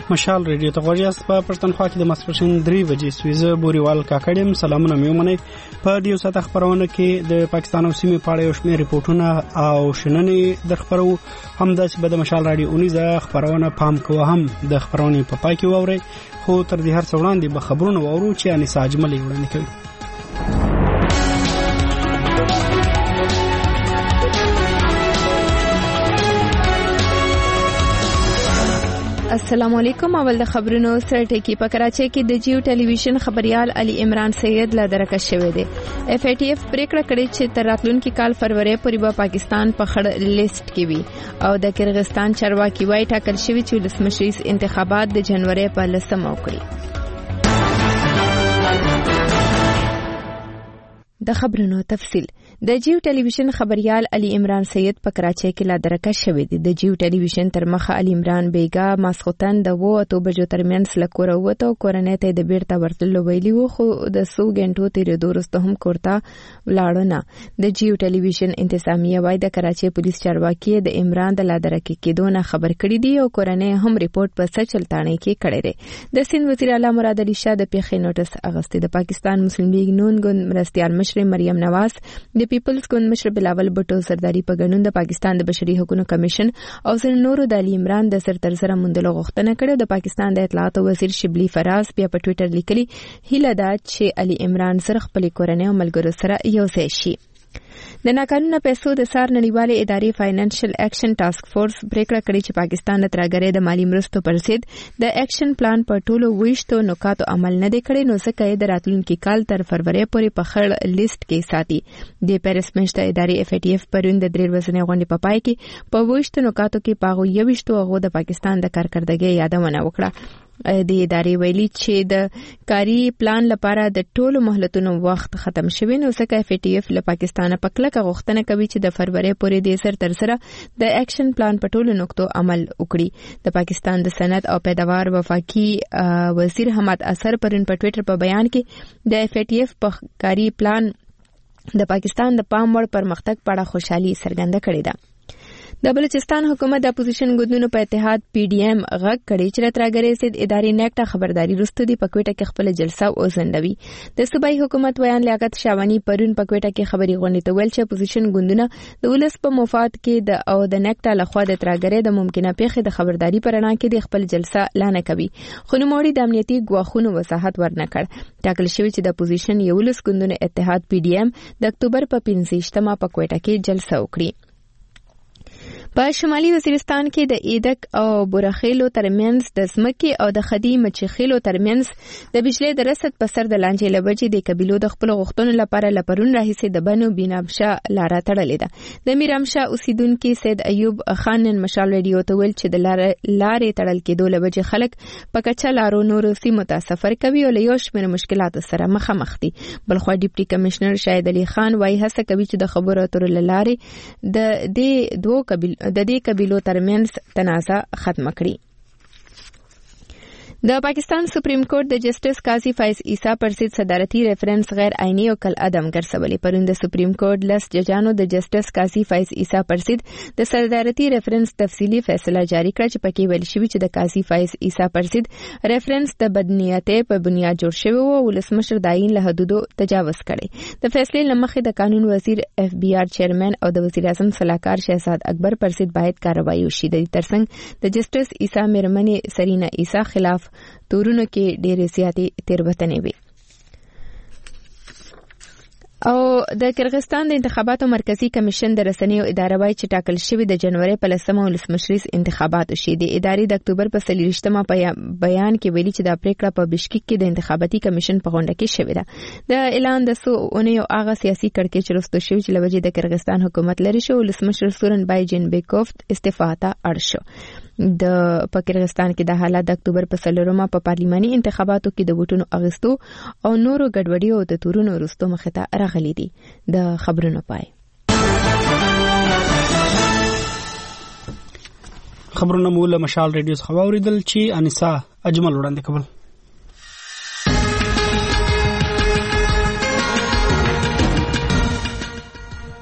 مشال ریډیو ته غوړی است. په پښتونخوا کې د ماسپښین 3 بجې سویزه بوريوال کاکړم سلامونه میومنه. په دې ساعت خبرونه کې د پاکستان او سیمې په اړه یو شمېر ریپورتونه او شننې د خبرو همداسې به د مشال رادیو اونیزه خبرونه پام کوه هم د خبرونه په پای کې ووري. خو تر دې هر څه وړاندې به خبرونه وورو چې انیسا اجمل وړاندې کوي. السلام علیکم. اول د خبرونو سره ټکی. په کراچۍ کې د جیو ټلویزیون خبريال علي عمران سید لا درکه شوی دی. اف ای ټی اف پریکړه کړې چې تر راتلونکي کال فروری پورې به پاکستان په خړ لیست کې وي او د کرغستان چارواکي وايي ټاکل شوی چې ولسمشریز انتخابات د جنوري په 10 وکړي. د خبرونو تفصیل. د جیو ټلویزیون خبريال علي عمران سید په کراچۍ کې لا درکه شوی دی. د جیو ټلویزیون تر مخه علي عمران بیګا ماسختن د 2 بجو ترمنځ لکور وته او کورنۍ ته د بیرته ورتلو ویلی وو، خو د 100 غنټو تیرې دورسته هم کورتا ولاړونه. د جیو ټلویزیون انتظامیه وايي د کراچۍ پولیس چارواکي د عمران د لا درکه کېدو نه خبر کړی دی او کورنۍ هم ریپورت په سچل تانه کې کړی دی. د سند وزیر اعلی مراد علي شاه د پیښې نوټس اغستې. د پاکستان مسلم لیگ نون ګوند مرستيال مشر مریم نواز، د پیپلز ګوند مشر بلاول بټو سرداری په ګڼون د پاکستان د بشري حقوقو کمیشن او ځینو نورو د علي عمران د سر تر سره موندلو غوښتنه کړې. د پاکستان د اطلاعات وزیر شبلی فراز بیا په ټوئیټر لیکلي هیله ده چې علي عمران سره خپل کورنۍ او ملګرو سره یو ځای شي. د ناقانونه پیسو د سار نړیوالې ادارې فاینانشل اکشن ټاسک فورس پریکړه کړې چې پاکستان د ترګرې د مالی مرستو پر ضد د اکشن پلان په ټولو ویشتو نکاتو عمل نه دی کړی، نو ځکه یې د راتلونکي کال تر فروری پورې په خړ لیست کې ساتي. د پیرس میاشتې ادارې اف ای ټی اف پرون د 3 ورځې غونډې په پای کې په ویشتو نکاتو کې پاغو یوشتو هغه د پاکستان د کارکردګۍ یادونه وکړه. د ادارې ویلي چې د کاری پلان لپاره د ټولو مهلتونو وخت ختم شوی، نو ځکه اف ای ټی اف له پاکستانه په کلکه غوښتنه کوي چې د فروری پورې د سر تر سره د اکشن پلان په ټولو نقطو عمل وکړي. د پاکستان د صنعت او پیداوار وفاقي وزیر حماد اثر پرون په ټوئیټر په بیان کې د اف ای ټی اف په کاری پلان د پاکستان د پام وړ پرمختګ په اړه خوشحالي څرګنده کړې ده. د بلوچستان حکومت د اپوزیشن ګوندونو په اتحاد پی ډی ایم غږ کړي چې ترګرې سید ادارې نیکټه خبرداري وروسته دی په کوټه کې خپل جلسه وزندوي. د صوبایي حکومت ویان لیاقت شاوانی پرون په کوټه کې خبري غونډه ته ویل چې اپوزیشن ګوندونه د ولس په مفاد کې د نیکټه لخوا د ترګرې د ممکنه پیښې د خبرداري پرانا کې د خپل جلسه اعلان کوي، خو نوموړي د امنیتي ګواښونو وضاحت ورنکړ. ټاکل شوی چې د اپوزیشن یو ولس ګوندونو اتحاد پی ډی ایم د اکتوبر په 15مه په کوټه کې جلسه وکړي. په شمالي وزیرستان کې د ایدک او بورخیلو ترمنځ د ځمکې او د خدي مچخیلو ترمنځ د بجلی د رسد په سر د لانجې لوجې د قبيلو د خپل غوښتنو لپاره لپرون راهیسې د بنو بینامشا لاره تړلې ده. د میرامشا اوسیدونکو سید ایوب خان نن مشال ریډیو ته ویل چې د لارې تړل کېدو لوجې خلک په کچا لارو نورو سیمو ته سفر کوي او له یو شمېر مشکلاتو سره مخامخ دي. بلخوا ډیپټي کمشنر شاهد علي خان وايي هڅه کوي چې د خبرو اترو لارې د دې قبيلو ترمنځ تنازع ختم کړي. د پاکستان سپریم کورټ د جسټس قاضي فایز عیسی پر ضد صدارتي ریفرنس غیر عیني او کل عدم ګرځولې. پرون د سپریم کورټ لس ججانو د جسټس قاضي فایز عیسی پر ضد د صدارتي ریفرنس تفصیلی فیصله جاری کړ چې پکې ویل شوی چې د قاضي فایز عیسی پر ضد ریفرنس د بدنیته په بنیاد جوړ شوی او ولسمشر داین له حدودو تجاوز کړي. د فیصلې لمخې د قانون وزیر اف بی آر چیرمن او د وزیر اعظم صلاحکار شهزاد اکبر پر ضد باید کارروایي وشي. د ترڅنګ د جسټس عیسی میرمنې سرینا عیسی خلاف تورونو کې ډېرې زیاتې تېروتنې وي. او د کرغستان د انتخاباتو مرکزی کمیشن د رسنیو اداره وايي چې ټاکل شوی د جنوري په 10 ولسمشریز انتخابات وشي. د ادارې د اکتوبر په 23مه بیان کې ویلي چې د پریکړه په بشکیک کې د انتخاباتي کمیشن په غونډه کې شوې ده. د اعلان د سونیو هغه سیاسي کړکېچ وروسته شوی چې لوجې د کرغستان حکومت لري شو ولسمشر سورنبای جینبیکوف استعفا ته اړ شو. د پاکستان کې د حالات د اکتوبر په 4مه په پارلماني انتخاباتو کې د ووټونو اغستو او نورو ګډوډیو او د تورونو وروسته مخه ته راغلي دي. د خبرونو پای خبرونه مو له مشال ریډیو څخه واوریدل چې انیسا اجمل وړاندې کول.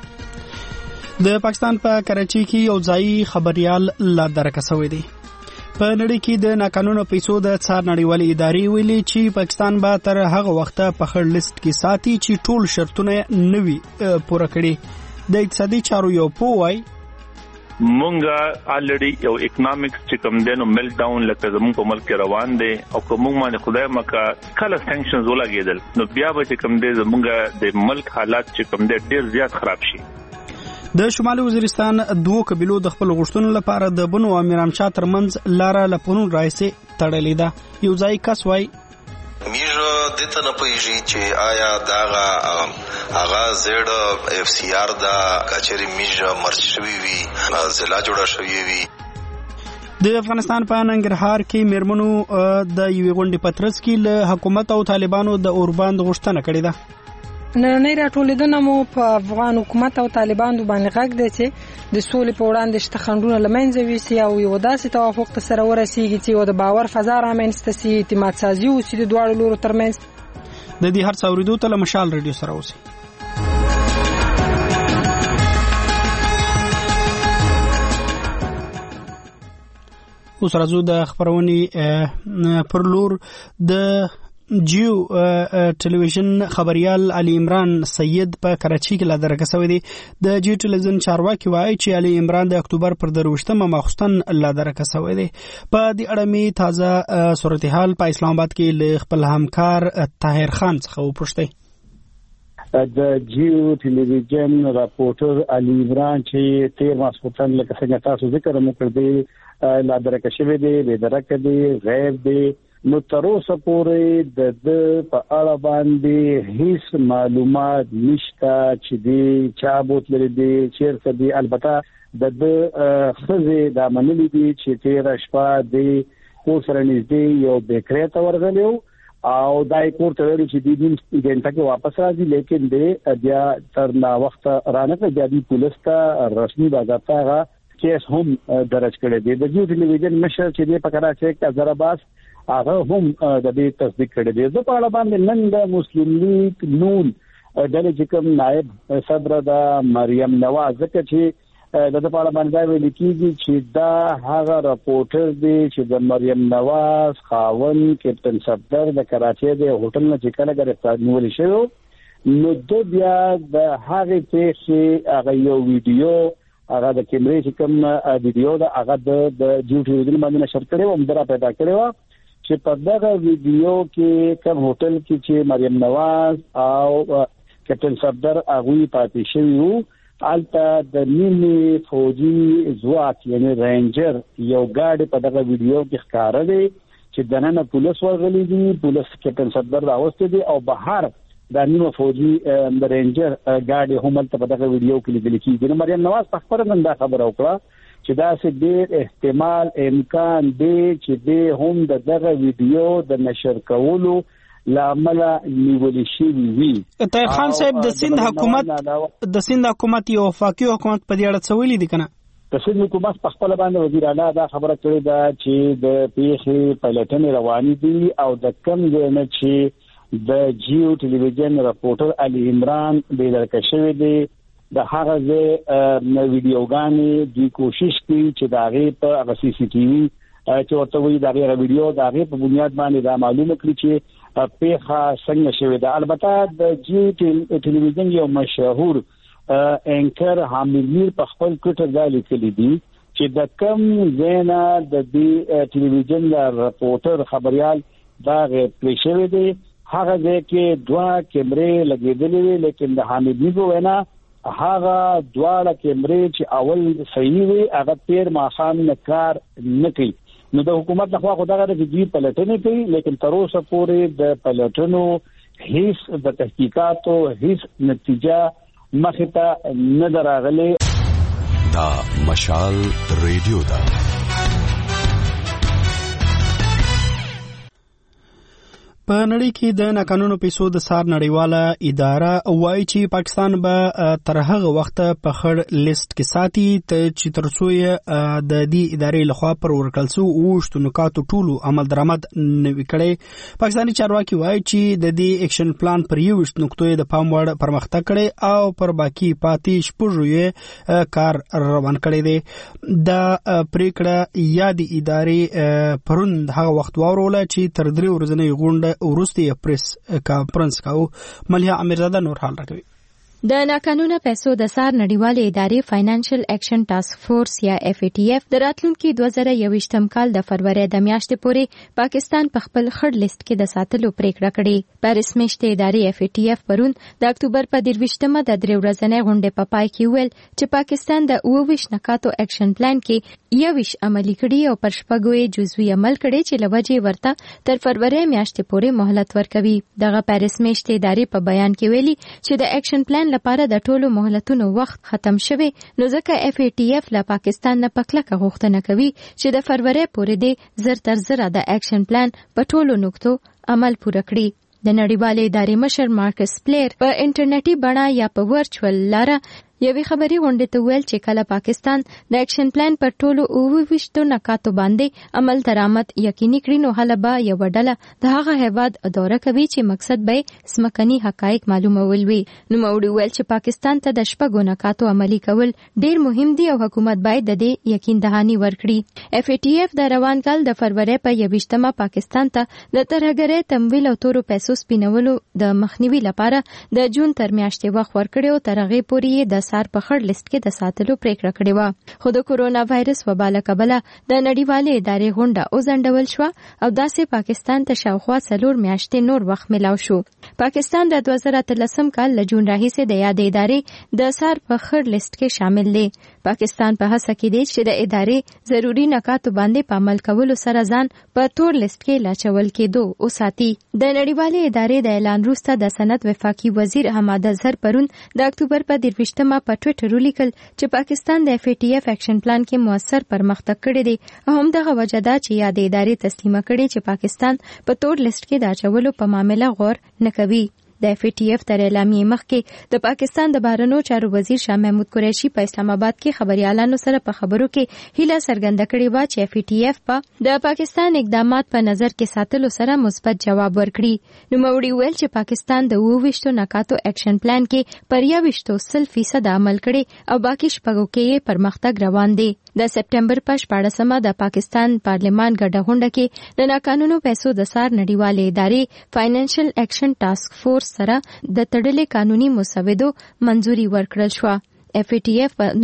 د پاکستان په کراچۍ کې یو ځای خبريال لا درکه شوی دی. په نړۍ کې د ناقانونه پیسو د څار نړیوالې ادارې ویلي چې پاکستان به تر هغه وخته په خړ لیست کې ساتي چې ټول شرطونه نوي پوره کړي. د اقتصادي چارو یو پوای مونږه الریډي یو اکونومکس چې کوم دینو ملټ ډاون لکه زموږ په ملک کې روان دي او کوم باندې خدای مکه کله سانکشنز ولګیدل نو بیا به چې کوم دي زموږ د ملک حالات چې کوم دي ډیر زیات خراب شي. د شمالي وزیرستان دوه قبيلو د خپل غوښتنو لپاره د بنو او میرامشاه ترمنځ لاره لپونو راځي تړلې ده. یو ځای کس وای میجو دته نه پېږي چې آیا دا هغه زیډ اف سی آر دا کچري میجو مرچ شوی وي ضلع جوړه شوی وي. د افغانستان په ننګرهار کې میرمنو د یوې غونډې پترس کې له حکومت او طالبانو د اورباند غوښتنه کړې ده. نړۍ راټولېدنه مو په افغان حکومت او طالبانو باندې غږ دی چې د سولې په وړاندې شته خنډونه له منځه یوسي او یو داسې توافق ته سره ورسیږي چې د باور فضا رامنځته سي، اعتماد سازي وسي د دواړو لورو ترمنځ. د دې هر څه اورېدو ته له مشال رادیو سره اوسئ. اوس راځو د خبرونې پر لور. د جیو ټلویزیون خبريال علي عمران سید په کراچۍ کې لا درکه شوی دی. د جیو ټلویزیون چارواکي وایي چې علي عمران د اکتوبر پر 23مه ماخوستن لا درکه شوی دی. په دې اړه می تازه صورتحال په اسلام آباد کې له خپل همکار طاهر خان څخه وپوښتې. د جیو ټلویزیون راپورټر علي عمران چې 13 ماخوستن لکه څنګه تاسو ذکر مو کړی دی لا درکه شوی دی، به درکه دی، غیب دی. نو تر اوسه پورې د په اړه باندې هیڅ معلومات نشته چې دی چا بوتل دی چیرته دی. البته د خزه د منلي دي چې 13 شپه دی کور سره نږدې یو بیکری ته ورغلیو او دای کور ته ویل چې د دې ګنټه کې واپس راځي، لیکن د بیا تر نا وخت رانه ته د پولیس ته رسمي باضابطه کیس هم درج کړی دی. د جیو ټلویزیون مشر چې دی په کراچۍ کې اظهر عباس هغه هم د دې تصدیق کړی دی. د په اړه باندې نن د مسلم لیگ نون د کوم نائب صدر د مریم نواز ځکه چې د په اړه باندې ویل کیږي چې دا هغه راپورټر دی چې د مریم نواز خاون کیپټن صفدر د کراچۍ د هوټل نه چې کله گرفتار نیول شوی نو د بیا د هغه چې هغه یو ویډیو هغه د کیمرې چې کوم ویډیو دا هغه د جیو ټلویزیون باندې نشر کړي او مدرا پیدا کړي چې په دغه ویډیو کې کوم هوټل کې چې مریم نواز او کیپټن صفدر هغه پاتې شوی وو البته د نیمه فوجي ځواک یعنی رینجر یو ګاډي په دغه ویډیو کې ښکار دی چې دنه پولیس ورغلي دي، پولیس کیپټن صفدر راوستي دي او بهر د نیمه فوجي د رینجر ګاډي هم په دغه ویډیو کې لیدل کیږي. مریم نواز په خبره نن دا خبره وکړه چې دا څه ډېر احتمال امکان دی چې د هم دغه ویډیو د نشر کولو لامل نیول شي وي. طاهر خان صاحب د سند حکومت یو وفاقي حکومت په دې اړه څه ویلي دي کنه؟ د سند حکومت په خپل باندې وزیر اعلی دا خبره کړې ده چې د پیښې پلټنې روانې دي او د کم نه چې د جیو ټلویزیون راپورټر علي عمران به درکه شوی دی د هغه ویډیوګانې د کوشش کوي چې دا غي په هغه سی سی ټي وي چې ورته وی دا غي ویډیو دا غي په بنیاد باندې دا معلومه کړي چې پیښه څنګه شوې ده. البته د جیو ټلویزیون یو مشهور انکر حامد میر په خپل ټویټر باندې لیکلي دي چې د کم زینا د دې ټلویزیون راپورټر خبريال دا غي پلی شوی دی هغه ځکه دوه کیمرې لګېدلې لیکن د حامد میر وینا هغه دواړه کیمرې چې اول صحیح وي هغه 13 ماخام نه کار نه کوي. نو د حکومت لخوا خدای غره چې پلټنې کوي لیکن تر اوسه پورې د پلټنو هیڅ د تحقیقاتو هیڅ نتیجه مخې ته نه دراغلي. دا مشال ریډیو دا په نړۍ کې د ناقانونه پیسو د سار نړیواله اداره وایي چې پاکستان به تر هغه وخت په خړ لیست کې ساتي چې ترڅو د دې ادارې لخوا پر ورکړل شوو اوښتو نکاتو ټولو عمل درآمد نوي کړي. پاکستاني چارواکي وایي چې د دې اکشن پلان پر 21 نقطو د پام وړ پرمختګ کړي او پر باقي پاتې شپږو کار روان کړي دي. د پریکړه یاد ادارې پرون هغه وخت واوروله چې تر 3 ورځې غونډه ورسته پریس کانفرنس کاو. ملیا امیرزاده نور حال راکوي. د ناقانونه پیسو د سار نړیواله ادارې فاینانشل ایکشن ټاسک فورس یا FATF د راتلونکي 2021م کال د فروری د میاشتې پورې پاکستان په خپل خړ لیست کې د ساتلو پریکړه کړې. پاریس میشته ادارې FATF پرون د اکتوبر په 23مه د 3 ورځې غونډې په پای کې ویل چې پاکستان د 22 نکاتو ایکشن پلان کې 21 عملي کړي او پر شپږو جزوي عمل کړي چې لوجه ورته تر فروری میاشتې پورې مهلت ورکوي. دغه پاریس میشته ادارې په بیان کې ویلي چې د ایکشن پلان لپاره د ټولو مهلتونو وخت ختم شوی، نو ځکه FATF له پاکستان نه پکلکه غوښتنه کوي چې د فروری پورې د زر تر زره د ایکشن پلان په ټولو نقطو عمل پوره کړي. د نړیوالې ادارې مشر مارکس پلیر په انټرنیټي بڼه یا په ورچوال لاره یوې خبري غونډې ته ویل چې کله پاکستان د ایکشن پلان پر ټولو 22 نکاتو باندې عمل درآمد یقیني کړي نو هله به یو ډله د هغه هیواد دوره کوي چې مقصد به سمکني حقایق معلومول وي. نو موږ ویل چې پاکستان ته د شپږو نکاتو عملي کول ډیر مهم دي او حکومت باید د دې یقین دهاني ورکړي. FATF د روان کال د فروری په 21مه پاکستان ته د ترهګرۍ تمویل او تورو پیسو سپینولو د مخنیوي لپاره د جون تر میاشتې وخت ورکړي او تر هغه پورې د سار په خړ لیست کې د ساتلو پریکړه کړې و. خو د کورونا وایرس وبا له کبله د نړیوالې ادارې غونډه وځنډول شو او داسې پاکستان ته شاوخوا 4 میاشتې نور وخت ملاو شو. پاکستان د 2013 کال له جون راهیسې د یاد ادارې د سار په خړ لیست کې شامل دی. پاکستان په هڅه کې دی چې د ادارې ضروری نکاتو باندې په عمل کولو سره ځان په تور لیست کې لاچول کېدو او ساتي. د نړیوالې ادارې د اعلان وروسته د صنعت وفاقي وزیر حماد اظهر پرون د اکتوبر په 23مه په ټویټر ولیکل چې پاکستان د FATF ایکشن پلان کې موثر پرمختګ کړی دی او هم دغه وجه ده چې یاد ادارې تسلیمه کړي چې پاکستان په تور لیست کې د اچولو په معاملې غور نه کوي. د FATF تر اعلامیې مخکې د پاکستان د بهرنیو چارو وزیر شاه محمود قریشي په اسلام آباد کې خبريالانو سره په خبرو کې هیله څرګنده کړې و چې FATF په د پاکستان اقدامات په نظر کې ساتلو سره مثبت جواب ورکړي. نو موږ ویل چې پاکستان د 22 نکاتو ایکشن پلان کې پر 21% عمل کړي او باقي شپږو کې پرمختګ روان دی. د سپټمبر په 14مه د پاکستان پارلمان ګډه غونډه کې د ناقانونو پیسو د سار نړیوالې ادارې فاینانشل ایکشن ټاسک فورس سره د تړلې قانوني مسودو منځوري ورکړل شو. FATF په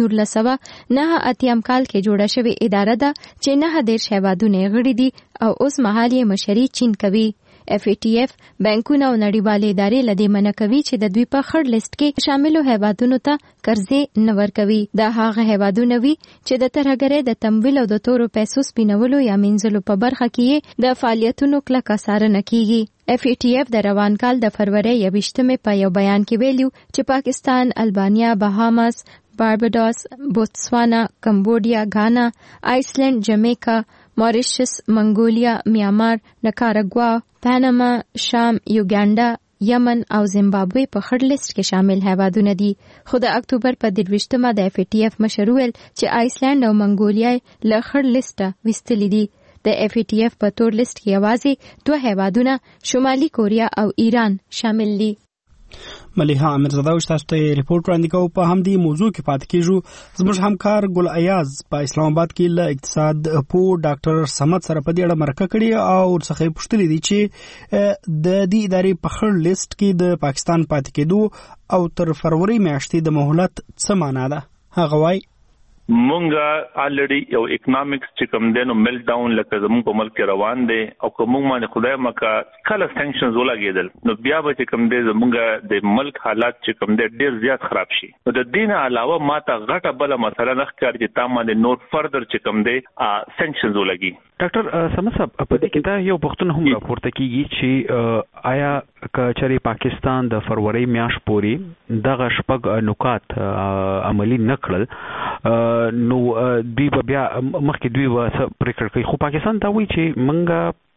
1989 کال کې جوړه شوې اداره ده چې 9 هیوادونه غړي دي او اوس مهال یې مشري چین کوي. FATF بانکونه او نړیوالې ادارې لدې منع کوي چې د دوی په خړ لیست کې شاملو هیوادونو ته قرضې نه ورکوي. دا هغه هیوادونه وي چې د ترهګرۍ د تمویل او د تورو پیسو سپینولو یا مینځلو په برخه کې د فعالیتونو کلکه څارنه کیږي. FATF د روان کال د فروری 21مه په یو بیان کې ویلو چې پاکستان، البانیا، بهاماس، بارباډوس، بوتسوانا، کمبودیا، غانا، آیسلینډ، جمیکا، ماریشس، منګولیا، میانمار، نکاراګوا، پاناما، شام، یوګانډا، یمن او زیمبابوې په خړ لیست کې شامل هیوادونه دي. خو د اکتوبر په 23مه د FATF مشر ویل چې آیسلینډ او منګولیا له خړ لیست وستلې دي. د FATF په تور لیست کې یوازې 2 هیوادونه شمالي کوریا او ایران شامل دي. ملیحه امیرزاده او تاسو ته ریپورت وړاندې کوو. په همدې موضوع کې پاتې کیږو. زموږ همکار ګل ایاز په اسلام آباد کې له اقتصاد پو ډاکټر سمت سره په دې اړه مرکه کړې او ورڅخه پوښتنه دي چې د دې ادارې په خړ لیست کې د پاکستان پاتې کېدو او تر فروری میاشتې د مهلت څه معنا ده. هغه وايي مونږه الریډي یو اکونومکس چې کوم دینو ملټ ډاون لکه زموږ په ملک روان دي او کوم باندې خدای مکه کله سانکشنز ولګیدل نو بیا به چې کوم دي زموږ د ملک حالات چې کوم دي ډیر زیات خراب شي. نو د دین علاوه ماته غټه بل مسله نه ښکار چې تا باندې نور فردر چې کوم دي سانکشنز ولګي. ډاکټر سمت صاحب په دې کې دا یو پوښتنه هم راپورته کیږي چې آیا کچري پاکستان د فروری میاشت پورې دغه شپږ نکات عملی نکړل نو دوی بیا مخکې دوی پریکړه کوي. خو پاکستان دا وایي چې منګه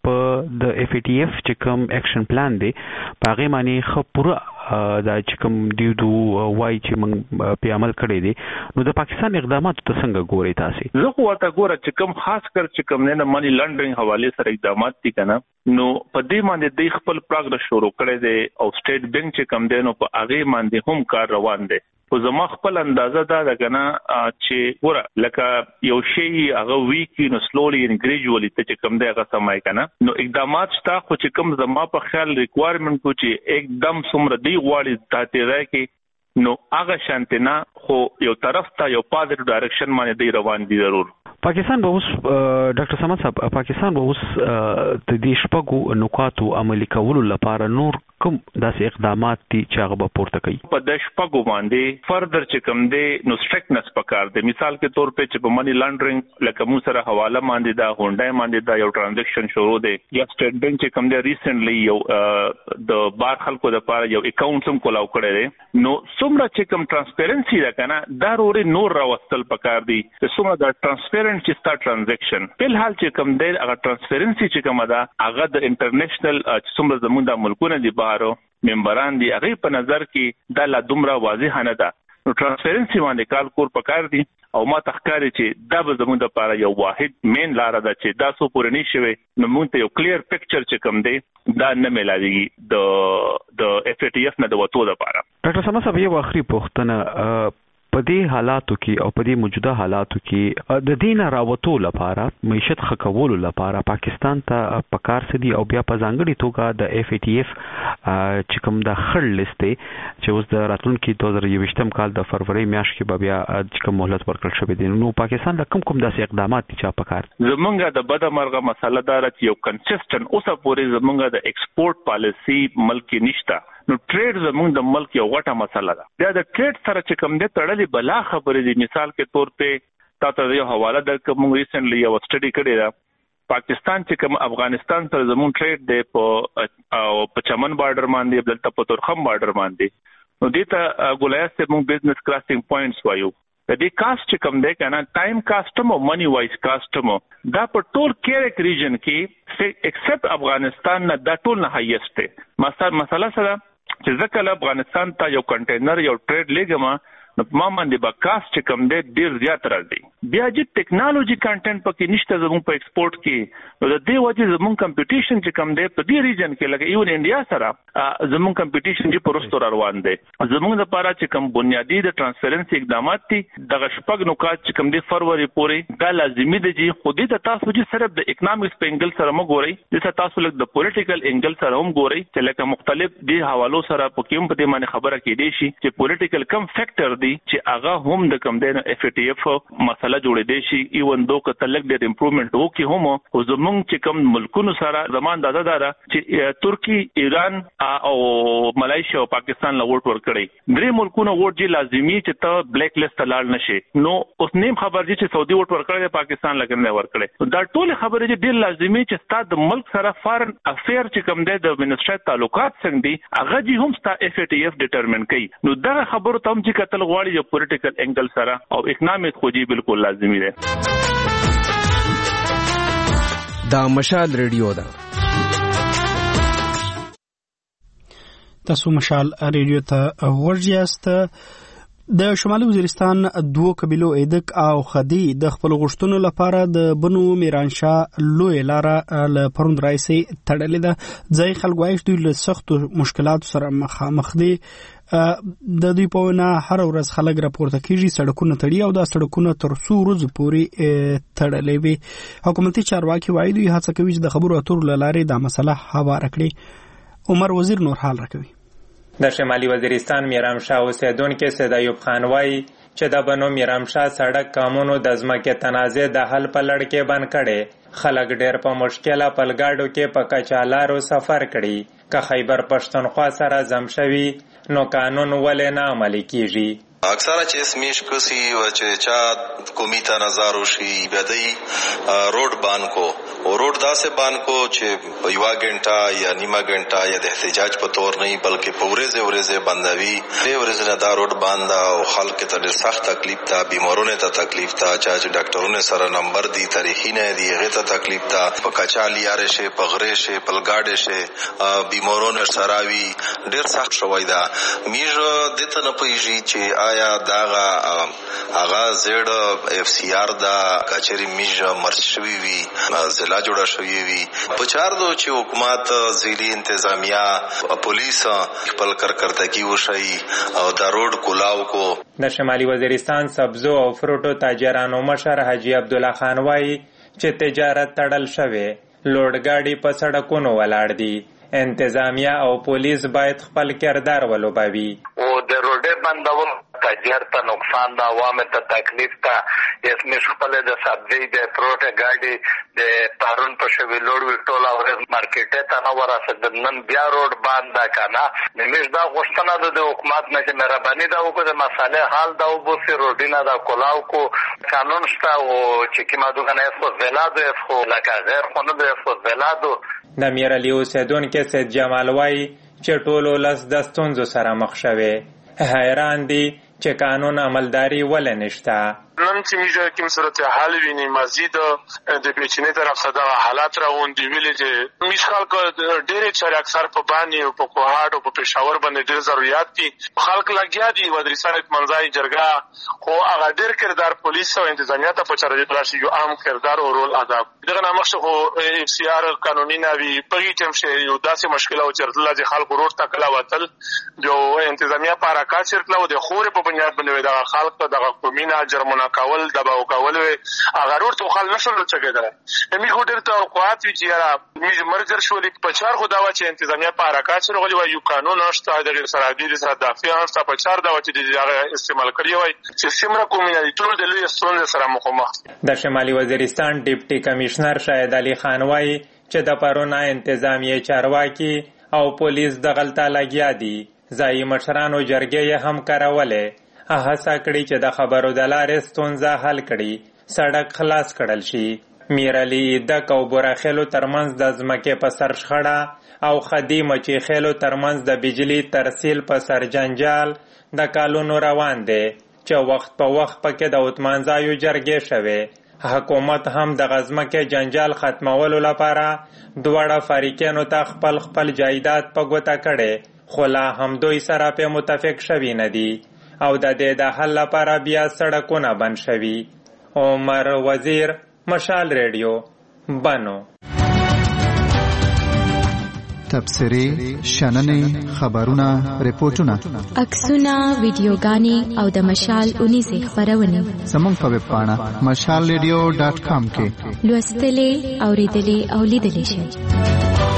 په د اف ای ټی اف چې کوم اکشن پلان دی پاغه معنی خپره دا چې کوم دیو وای چې موږ په عمل کړی دي نو د پاکستان اقدامات ته څنګه ګوري تاسو؟ زه خو ورته ګوره چې کوم خاص کر چې کوم نه مانی لانډرینګ حواله سره اقدامات دي کنه نو په دې باندې د خپل پروګرس شروع کړی دی او سټیټ بانک چې کوم دی نو په هغه باندې هم کار روان دی. خو زما خپل اندازه دا کنه چې ګوره لکه یو شی هغه ویکی نو سلولي ان ګریجوالي ته چې کوم دی هغه سمای کنه نو اقدامات شته خو چې کوم زما په خیال ریکوایرمنت کو چې एकदम سمره دی غواړي ته راکې نو هغه شانتنا خو یو طرف ته یو پازیټیو ډایرکشن باندې دی روان دي ضرور. پاکستان به اوس ډاکټر صمد صاحب پاکستان به اوس د دې شپږو نکاتو عملي کولو لپاره نور کوم داسې اقدامات دي چې هغه به پورته کوي؟ په د شپږو باندې فردر چې کوم دی نو سټریکټنس پکار دی. مثال کې تور په چې په منی لانډرینګ لکه مو سره حواله باندې دا هونډای باندې دا یو ټرانزیکشن شروع دی یا سټیټ بانک چې کوم دی ریسنټلی یو د بار خلکو لپاره یو اکاونټ هم کولاو کړی دی نو څومره چې کوم ترانسپیرنسي ده کنه دا وروړي نور راوستل پکار دی چې څومره دا ترانسپیرنت چې ستا ټرانزیکشن په حال چې کوم دی هغه ترانسپیرنسي چې کوم ده هغه د انټرنیشنل څومره زموږ د ملکونو دی بهارو ممبران دي هغه په نظر کې دا لا دومره واضح نه ده نو ترانسپیرنسي باندې کال کور پکار دي او ما تخکاري چې دا به زموږ لپاره یو واحد مین لار ده چې دا سو پورې نشوي نو موږ ته یو کلیر پکچر چې کوم دی دا نه ملایږي د اف ای ټی اف نه د وټو لپاره. ډاکټر صمد صاحب یو اخري پوښتنه په دې حالاتو کې او په دې موجوده حالاتو کې د دین راوتو لپاره معیشت خکولو لپاره پاکستان ته پکار سدي او بیا په ځانګړي توګه د اف ای ټی اف چې کوم د خړ لیست چې اوس د راتلونکي 2021م کال د فروری میاشت کې بیا چې کوم مهلت ورکړل شوی دی نو پاکستان د کوم داسې اقدامات چې پکار زمونږ د بده مرغه مسله دا چې یو کنسیسټنت اوسه پورې زمونږ د ایکسپورټ پالیسی ملک نشته نو ټریډ زموږ د ملک یو غټه مسله ده. دا د ټریډ سره چې کوم دې تړلې بلا خبرې دي. مثال کې تور په تاسو یو حواله درکوم ریسنټلی یو سټډي کړی دا پاکستان چې کوم افغانستان سره زموږ ټریډ دی په چمن بارډر باندې بلته په تورخم بارډر باندې نو دې ته ګولایست موږ بزنس کراسینګ پوینټس وایو. د دې کاست چې کوم دی کنه ټایم کاستم او منی وایز کاستم دا په ټول کېرک ریجن کې ایکسپټ افغانستان نه دا ټول نه هایست دی. مسله سره چې ځکه افغانستان ته یو کنټینر یو ټریډ لګما نو ما باندې با کاست چې کوم دی ډیر زیات راځي. بیا چې ټیکنالوژي کانټینټ پکې نشته زموږ په ایکسپورټ کې نو د دې وجه زموږ کمپټیشن چې کوم دی په دې ریجن کې لکه ایون انډیا سره زموږ کمپټیشن چې پروستو روان دی. زموږ لپاره چې کوم بنیادی د ترانسپیرنسي اقدامات دي دغه شپږ نکات چې کوم دی فروری پورې دا لازمي دي چې خو دې ته تاسو چې صرف د اکونومکس په انګل سره مو ګورئ چې تاسو لکه د پولیټیکل انګل سره هم ګورئ چې لکه مختلف دي حوالو سره په کوم په دې باندې خبره کې دي شي چې پولیټیکل کم فیکٹر چې هغه هم د کم دین اف ای ټی اف مسله جوړې دي شي ایون دو که تلک د امپروومنت وکي هم او زمونږ چې کم ملکونو سره زمان دادا دارا چې ترکی ایران او ملایشیا او پاکستان لا ووټ ورکړي درې ملکونو ووټ جی لازمي چې ته بلیک لیست لاړ نشي نو اوس نیم خبر دي چې سعودي ووټ ورکړي پاکستان لګنه ورکړي دا ټول خبرې چې ډیر لازمي چې ستاسو د ملک سره فارن افیر چې کم دی د منسټر تعلقات څنګه دي هغه جی هم ستاسو اف ای ټی اف ډیټرمن کوي نو دا خبرو ته هم چې قتل غواړي یو پولیټیکل انګل سره او اکونومک خو جی بالکل لازمي ده. دا مشال ریډیو ده. تاسو مشال ریډیو ته ورجیاست. د شمالي وزیرستان دوه قبيلو ایدک او خدي د خپل غشتونو لپاره د بنو میرانشاه لوی لاره ل پروند رئیسي تړلې ده. ځای خلګوایش دوی له سخت مشکلات سره مخ دي. د دوی په نه هر ورځ خلک راپورته کیږي سړکونه تړي او دا سړکونه تر څو ورځې پورې تړلې وي. حکومتي چارواکي وایي دوی هڅه کوي چې د خبرو اترو لارې دا مسله هواره کړي. عمر وزیر نور حال راکوي. د شمالي وزیرستان میرامشاه اوسیدونکو سید ایوب خان وایي چې د بنو میرامشاه سړک کامونو د ځمکې تنازع د حل په لړ کې بند کړي. خلک ډېر په مشکله پلګاډو کې په کچالارو سفر کړي. که خیبر پښتونخوا سره زم شوي نو قانون ولې نه عملي کیږي؟ اکثره چې اسمیش کسی و چې چا قومي ته نظر وشي بدی روډ بان کو او روډ داسې بان کو چې یو غنټه یا نیمه غنټه یا د احتجاج په تور نه بلکې په ورځ بندوي د ورځ نه دا روډ باندې او خلک ته ډېر سخت تکلیف ته بیمارونو ته تکلیف ته چې ډاکټرونو سره نمبر دی تاریخي نه دی هغه ته تکلیف ته په کچالي یاره شي په غره شي په لګاډه شي بیمارونو سره وی ډېر سخت شوی دا میژ دته نه پېږي چې آیا داغه هغه زړه اف سی آر دا کچري میژ مرچ شوی وی ضلع جوړه شوی وی په چار دو چې حکومت ضلعي انتظامیه پولیس خپل کارکړتګي وشي او دا روډ کولاو کو. د شمالي وزیرستان سبزو او فروټو تاجرانو مشر حاجی عبدالله خان وایي چې تجارت تړل شوی لوډګاډي په سړکونو ولاړ دي. انتظامیه او پولیس باید خپل کردار ولوبوي. او د روډ بندول تاجر ته نقصان دا عوام ته تکلیف ته اسمش خپل د سبزی د فروټ ګاډي د پارون په شوی لوډ وټولا ورځ مارکیټ ته نو ورسېد نن بیا روډ باندې کنه نمیش دا غوښتنه د حکومت نه چې مهرباني دا وکړي د مسالې حل دا وبوسي روډینا دا کولاو کو قانون شته او چې کیما دوغه اسو ولادو اسو لکه غیر خونه د اسو ولادو. د میرعلی اوسیدونکو سید جمال وایي چې ټولو لس د ستونزو سره مخ شوي حیران دي چې قانون عملداري ولې نشته. نن چې میږه کوم صورتحال ویني مزید د پیچنې طرف ته د حالات راوندي ویلې چې میش خلک ډېر چر اکثر په باندې او په کوهاټ او په پېښور باندې ډېر ضرورت دي خلک لګیا دي وزیرستان منځای جرګه خو هغه ډېر کردار پولیس او انتظامیه ته په چارج راشي یو اهم کردار او رول ادا دغه نامخ خو اف سی آر قانوني نوي په ټیم شي یو داسې مشکل او چرته چې خلک روډ ته کلا وتل جو انتظامیه په حرکت چرته و د خور په بنیاد باندې د خلک ته د قومینا جرمونه کول دباو کول هغه ورته خل نشول چګیدل می خو ډېر توقعات وی چې می مرګر شولې په چار خو دا و چې انتظامیه په حرکت سره غوړي یو قانون نشته د غیر سرحدي سره دافع نشته په چار دا و چې هغه استعمال کړی وای چې سیمره کومینه ټول د لوی ستونزې سره مخامخ. د شمالي وزیرستان ډیپټي کمشنر شاهد علي خان وایي چې د پرونا انتظامیه چارواکي او پولیس د غلطه لګیا دي ځایي مشرانو جرګې هم کارولې هڅه کړې چې د خبرو د لارې ستونزه حل کړي سړک خلاص کړل شي. میرعلی دک او براخیلو ترمنځ د ځمکې په سر شخړه او خدي مچیخیلو ترمنځ د بجلی ترسیل په سر جنجال د کالونو روان دی چې وخت په وخت پکې د اتمانځایو جرګې شوې. حکومت هم د ځمکې جنجال ختمولو لپاره دواړه فریقینو ته خپل جایداد په ګوته کړي خو لا هم دوی سره په متفق شوي نه دي او د دې د حل لپاره بیا سړکونه بند شوي. عمر وزیر مشال ریډیو بنو. تبصرې شننې خبرونه ریپورتونه عکسونه ویډیوګانې او د مشال 19 خبرونه زموږ په ویب پاڼه mashalradio.com کې لوستلې اوریدلې او لیدلې شئ.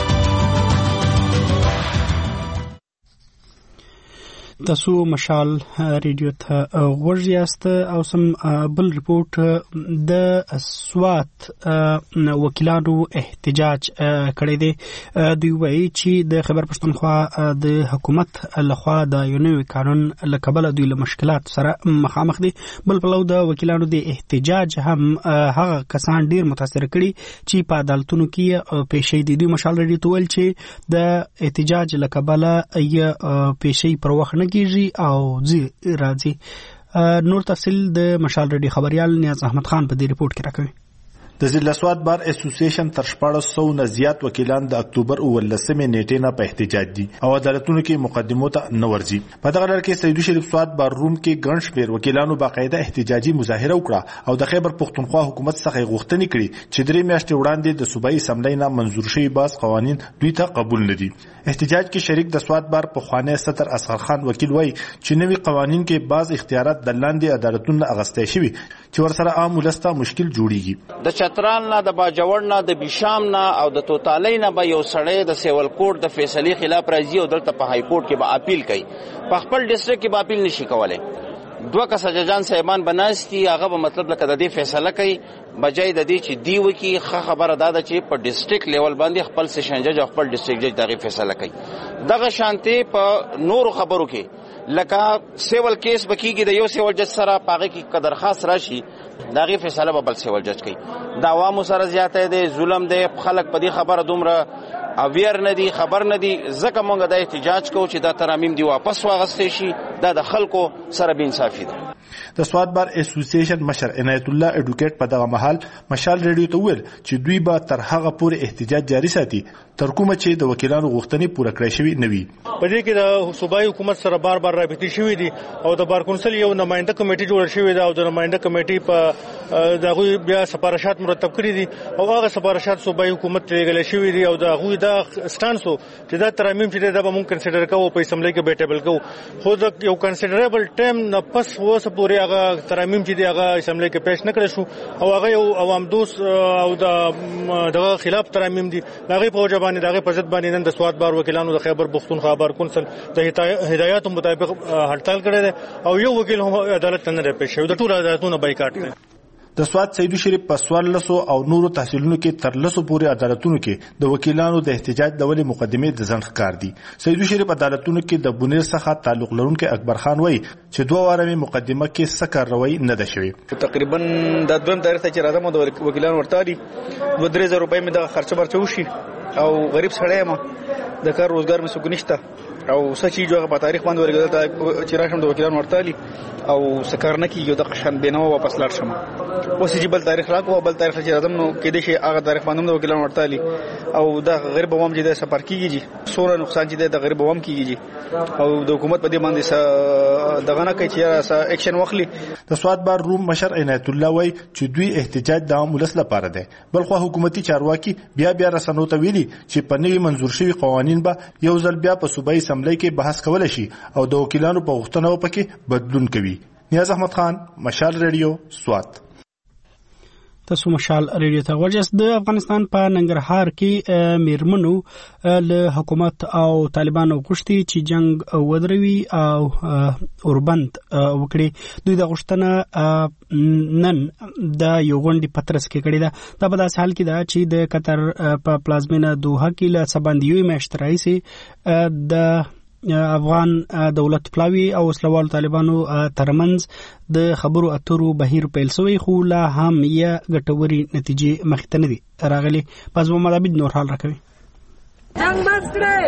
تاسو مشال ریډیو ته غوږ یاست او سم بل ریپورت د سوات وکیلانو احتجاج کړی دی. دوی وایي چې د خیبر پښتونخوا د حکومت لخوا د یو نوي قانون له کبله دوی له مشکلات سره مخامخ دي. بل پلو د وکیلانو د احتجاج هم هغه کسان ډیر متاثر کړي چې په عدالتونو کې پیښې دي. دوی مشال ریډیو ته ویل چې د احتجاج له کبله یې پیښې پر وخت کیږي او زی راځي. نور تفصیل د مشال ریډیو خبريال نیاز احمد خان په دې ریپورت کې راکوي. د ضلع سوات بار اسوسییشن تر 1400 نه زیات وکیلان د اکتوبر 19 نیټې نه په احتجاج دي او عدالتونو کې مقدمو ته نه ورځي. په دغه لړ کې سیدو شریف سوات بار روم کې ګڼ شمېر وکیلانو باقاعده احتجاجي مظاهره وکړه او د خیبر پښتونخوا حکومت څخه غوښتنې کړې چې 3 میاشتې وړاندې د صوبایي اسمبلی نه منظور شوي باز قوانین دوی ته قبول نه دي. احتجاج کې شریک د سوات بار په خوانې ستر اصغر خان وکیل وایي چې نوي قوانین کې باز اختیارات د لاندې عدالتونو اغستې شوي چې ورسره عام ولسته مشکل جوړیږي. د چترال نه د باجوړ نه د بشام نه او د توتالۍ نه به یو سړی د سیول کورټ د فیصلې خلاف راځي او دلته په های کورټ کې به اپیل کوي. په خپل ډیسټریکټ کې به اپیل نشي کولای. دوه کسه ججان صاحبان بناستي هغه به مطلب لکه د دې فیصله کوي بجای د دې چې دی وکي خبره ده چې په ډیسټریکټ لیول باندې خپل سیشن جج او خپل ډیسټریکټ جج دغه فیصله کوي. دغه شانتي په نور خبرو کې لکه سیول کیس بکیږي د یو سیول جج سره پاغه کې درخواست راشي داغه فیصله به بل سیول جج کوي. دا عوامو سره زیاته دي، ظلم دي، خلک په دې خبره دومره اویر نه دي، خبر نه دي، ځکه مونږ د احتجاج کوو چې دا ترامیم دی واپس واغستې شي. دا د خلکو سره بې انصافي ده. د سواد بار اسوسییشن مشر عنایت الله اډوکیټ په دغه مهال مشال ریډیو ته ویل چې دوی به تر هغه پورې احتجاج جاري ساتي تر کومه چې د وکیلانو غوښتنې پوره کړې شوی نه وي. په دې کې د صوبایي حکومت سره بار بار رابطې شوې دي او د بار کونسل یو نماینده کمیټه جوړ شوې ده او د نماینده کمیټې په دغه بیا سفارشات مرتب کړي دي او هغه سفارشات صوبایي حکومت ته لېږل شوې دي او دغه دا سټانسو چې دا ترامیم چې دا به مونږ کنسیډر کوو په اسمبلی کې بیټیبل کوو، خو د یو کنسیډریبل ټایم نه پس وسه پورې هغه ترامیم چې هغه اسمبلی کې پیش نه کړی شو او هغه یو عوام دوست او دغه خلاف ترامیم دي. هغه په وجه باندې دغه په ضد باندې نن د سواد بار وکیلانو د خیبر پښتونخوا بار کونسل د هدایاتو مطابق هړتال کړی دی او یو وکیل هم عدالت ته نه پیښ شوی. د ټول عدالتونو بایکاټ کړی. د سواد سیدو شریف په 1400 او نورو تحصیلونو کې تر 100 پورې عدالتونو کې د وکیلانو د احتجاج د ولې مقدمې د ځنډ ښکار دي. سیدو شریف عدالتونو کې د بنیر څخه تعلق لرونکي اکبر خان وایي چې 2 واره مقدمه کې سکر روي نه ده شوی. تقریبا د دویم تاریخ ته چې راځم د وکیلانو ورته دي 2-3,000 روپۍ مې د خرچه برچه وشي او غریب سړی یم، د کار روزګار مې څوک نشته او سچې جوړه په تاریخ باندې ورګل چې راشم د وکیلانو ورته او سکر نه کیږي د قشن بینو واپس لاړ شم. اوس چې بل تاریخ راکو بل تاریخ چې راځم نو کې دي شي هغه تاریخ باندې د وکیلانو ورته او د غریب عوام چې د سفر کیږي سوره نقصان چې د غریب عوام کیږي او د حکومت په دې باندې دغه نه کوي چې اکشن واخلي. د سواد بار روم مشر عنایت الله وایي چې دوی احتجاج د عام ولس لپاره دی، بلخو حکومتي چارواکي بیا رسنو ته ویلي چې په نوي منظور شوی قوانین به یو ځل بیا په صوبایي اسمبلی کې بحث کولای شي او د وکیلانو په غوښتنو پکې بدلون کوي. نیاز احمد خان، مشال ریډیو، سوات. تاسو مشال ریډیو ته ورجست. د افغانستان په ننګرهار کې میرمنو له حکومت او طالبانو غوښتي چې جنگ ودروي او اوربند وکړي. دوی د غوښتنه نن د یو غونډې پترس کې کړې ده. دا په داسې حال کې ده چې د قطر په پلازمینه دوحه کې له سباندیوي میاشتې راهیسې د افغان دولت پلاوی او وسلوال طالبانو ترمنځ د خبرو اترو بهیر پیل شوی، خو لا هم یې ګټوري نتیجې مخته نه دي راغلي. پس به مدابید نور حال راکوي. جنگ بس کړئ،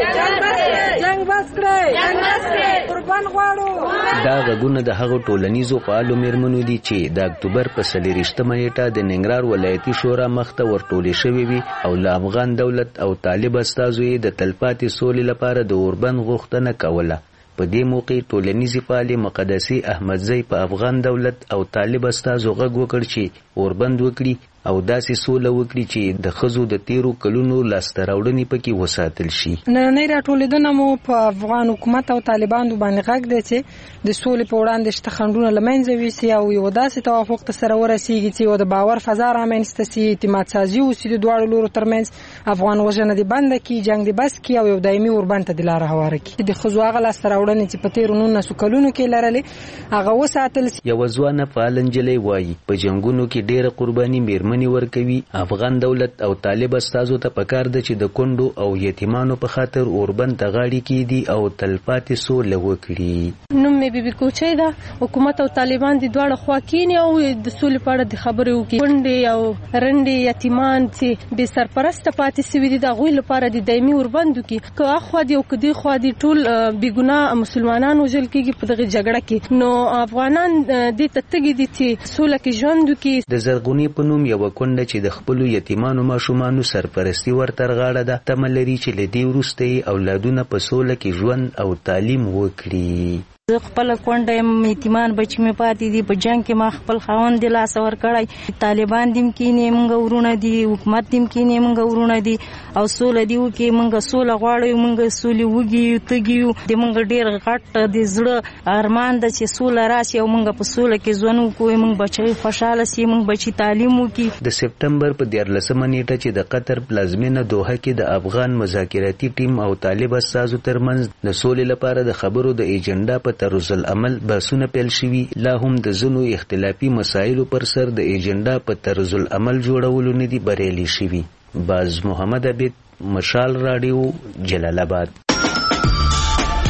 قربان غواړو. دا غږونه د هغو ټولنیزو فعالو میرمنو دي چې د اکتوبر په 24مه نیټه د ننګرهار ولایتي شورا مخته ورټولې شوې وي او له افغان دولت او طالب استازو یې د تلپاتې سولې لپاره د اوربند غوښتنه کوله. په دې موقع ټولنیزې فعالې مقدسي احمدزی په افغان دولت او طالب استازو غږ وکړ چې اوربند وکړي او داسې سوله وکړي چې د ښځو د تیرو کلونو لاسته راوړنې پکې وساتل شي. نننۍ راټولېدنه مو په افغان حکومت او طالبانو باندې غږ دی چې د سولې په وړاندې شته خنډونه له منځه یوسي او یو داسې توافق ته سره ورسیږي چې د باور فضا رامنځته سي، اعتماد سازي وسي د دواړو لورو ترمنځ، افغان وژنه دې بنده کړي، جنګ دې بس کړي او یو دایمي اوربند ته د لاره هواره کړي. د ښځو هغه لاسته راوړنې چې په تیرو 19 کلونو کې لرلې هغه وساتل سي. یوه ځوانه فعال نجلۍ وایي په جنګونو کې ډېره قرباني میرمنې ورکوي. افغان دولت او طالب استازو ته پکار ده چې د کونډو او یتیمانو په خاطر اوربند ته غاړې کیدي او تلپاتې سوله وکړي. نوم مې بیبي کوچۍ ده. حکومت او طالبان د دواړه خوا کینی او د سولې په اړه د خبرې وکړي. کونډې او رنډې یتیمان چې بې سرپرسته پاتې سوي دي د هغوی لپاره د دایمي اوربند وکړي. که اخوا دي او که دې خوا دي ټول بې ګناه مسلمانان وژل کېږي په دغه جګړه کې. نو افغانان دې ته تږي دي چې سوله کې ژوند وکړي. د زرغونې په نوم یوه کونډه چې د خپلو یتیمانو ماشومانو سرپرستي ورترغاړه ده، تمه لري چې له دې وروسته یې اولادونه په سوله کې ژوند او تعلیم وکړي. خپل کونډه یتیمان بچی مې پاتې دي په جنگ کې، ما خپل خاوند د لاس ور کړی. طالبان دیم کینې مونږ ورونه دي، حکومت دیم کینې مونږ ورونه دي او سوله دی وکي. مونږ سوله غواړو، مونږ سولې وږي تګیو. د مونږ ډیر غټ د زړه ارمان ده چې سوله راشي او مونږ په سوله کې ژوند وکړو، مونږ بچي خوشاله سي، مونږ بچي تعلیم وکړي. د سپتمبر په 14مه نیټه چې د قطر پلازمینه دوحه کې د افغان مذاکراتي ټیم او طالب استازو ترمنځ د سولې لپاره د خبرو د ایجنډا په طرز العمل بحثونه پیل شوي، لا هم د ځینو اختلافي مسایلو پر سر د ایجنډا په طرز العمل جوړولو نه دي بریالي شوي. باز محمد عبید، مشال راډیو، جلال آباد.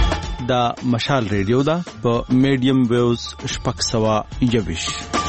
دا مشال ریډیو دا په میډیم ویوز 621.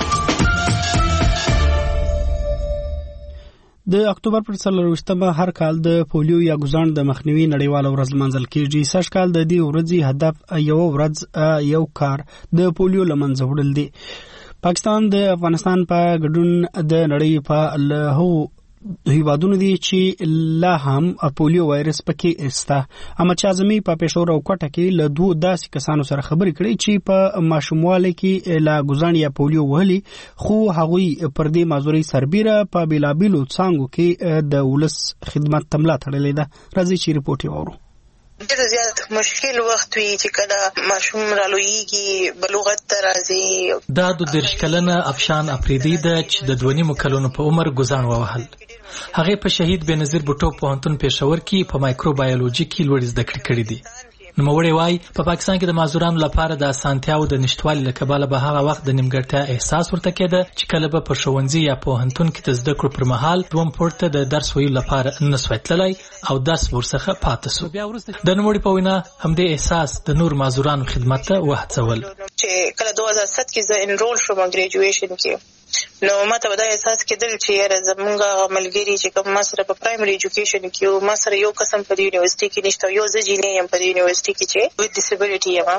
د اکتوبر پر 24مه هر کال د پولیو یا ګوزان د مخنیوي نړیواله ورځ لمانځل کیږي. سږ کال د دې ورځې هدف یو ورځ یو کار د پولیو لمنځه وړل دي. پاکستان د افغانستان په ګډون د نړۍ په له هیوادونو دي چې لا هم پولیو وایرس پکې استه. احمد شاه اعظمي په پېښور او کوټه کې له دوه داسې کسانو سره خبرې کړې چې په ماشومواله کې لا ګوزان یا پولیو وهلي، خو هغوی پر دې معذوري سربیره په بیلابیلو څانګو کې د ولس خدمت تملا تړلې ده. راځي چې ریپورت وورو. ډېر زیات مشکل وخت وي چې کله ماشوم رالویږي، بلوغت ته راځي. دا د 30 کلنه افشان افریدي ده چې د 2.5 کلونو په عمر ګوزان ووهل. هغه په شهید بېنظیر بوټو پوهنتون پېښور کې په مایکروبایولوژي کې لوړ زده کړې کړې دي. نوموړی وایي په پاکستان کې د معذورانو لپاره د اسانتیاو د نشټوالي له کبله به هغه وخت د نیمګړتیا احساس ورته کېده چې کله به په ښوونځي یا پوهنتون کې د زده کړو پر مهال دوم پورته د درس ویلو لپاره نه سوای تللی او درس ورڅخه پاتې سو. د نوموړي په وینا همدې احساس د نور معذورانو خدمت ته وهڅول. چې کله 2007 کې زه انرول شوم ګریجویشن کې، نو ماته به دا احساس کېدل چې یاره زمونږ ملګري چې کوم ما سره په پرایمري ایجوکیشن کې او ما سره یو قسم په یونیورسيټي کې نشته، یو زه جینې یم په یونیورسيټي کې چې وذ ډیسیبিলিټي یم.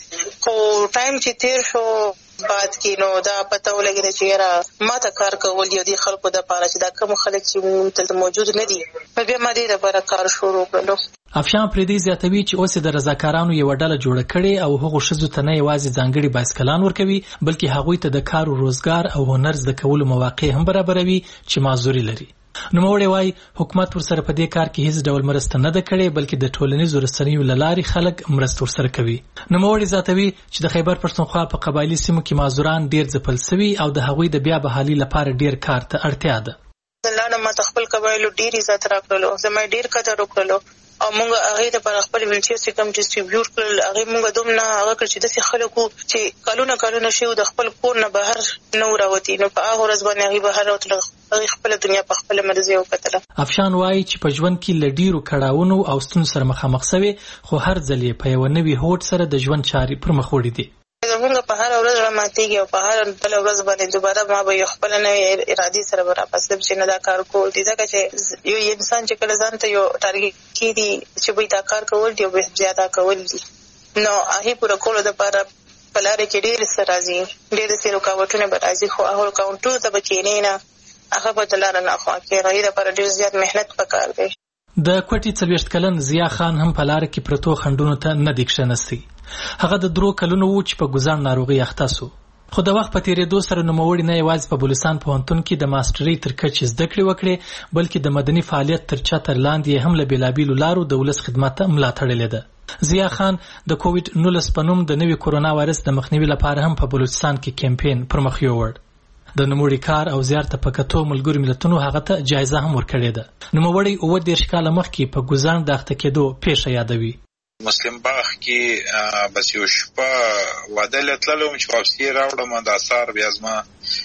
خو ټایم چې تیر شو بعد کې نو دا پته ولګېده چې یاره ما ته کار کول یو دي خلکو د پاره چې دا کوم خلک چې دلته موجود نه دي، بیا ما دې لپاره کار شروع کړلو. افشان پریدي زیاتوي چې اوس د رضاکارانو یو ډله جوړه کړي او هغو ښځو ته نه یوازې ځانګړي بایسکلان ورکوي بلکې هغوی ته د کار او روزګار او هنر زده کولو مواقع هم برابروي چې معذوري لري. نوموړی وایي حکومت ورسره په دې کار کې هیڅ ډول مرسته نه ده کړې بلکې د ټولنیزو رسنیو له لارې خلک مرسته ورسره کوي. نوموړی زیاتوي چې د خیبر پښتونخوا په قبایلي سیمو کې معذوران ډېر ځپل سوي او د هغوی د بیا بحالي لپاره ډېر کار ته اړتیا ده. الله نه ما خپل قبایلو ډېر عزت راکړلو، زما ډېر قدر وکړلو او موږ هغه د پر خپل ویلچیر سیستم ډیسټریبیوټ کړل. هغه موږ دومره هغه کړ چې د خلکو چې کلونه شي د خپل کور نه بهر نه وراوتی، نو په هغه ورځ باندې هغه بهر وتل، هغه خپل دنیا په خپل مرزي وکړه. افشان وایي چې په ژوند کې لډیرو کړهونو او ستونزو سره مخامخ شوی، خو هر ځل یې په یو نوي هوډ سره د ژوند چارې پر مخ وړي دي. زمونږ په هر ورځ راماتېږي او په هر بل ورځ باندې دوباره ما به خپل نوې ارادي سره راپاسم چې نه دا کار کول دي، ځکه چې یو انسان چې کله ځان ته یو ټارګټ کړي چې به دا کار کول دي او به زیاته کول دي، نو هغه پوره کولو لپاره په لارې کې ډېر څه راځي، ډېر څه رکاوټونه به راځي، خو هغه رکاوټونه ته به کېنې نه، هغه به د لاره نه خوا کې هغې لپاره ډېر زیات محنت پکار دی. د کوټې 40 کلن ضیا خان هم په لاره کې پرتو خنډونو ته نه دی کښېنستی. هغه د 3 کلونو و چې په ګوزان ناروغي اخته سو، خو د وخت په تیریدو سره نوموړي نه یوازې په بلوچستان پوهنتون کې د ماسټرۍ تر کچې زده کړې وکړې بلکې د مدني فعالیت تر چتر لاندې هم له بېلابېلو لارو د ولس خدمت ته ملا تړلې ده. ضیا خان د کووډ-19 په نوم د نوي کورونا وایرس د مخنیوي لپاره هم په بلوچستان کې کمپاین پر مخ یووړ. د نوموړي کار او زیار ته په کتو ملګرو ملتونو هغه ته جایزه هم ورکړې ده. نوموړي 30 کاله مخکې په ګوزان د اخته کېدو پیښه یادوي. مسلم باغ کې بس یو شپه واده لتلم چې واپسې راوړم د اثار بیا زما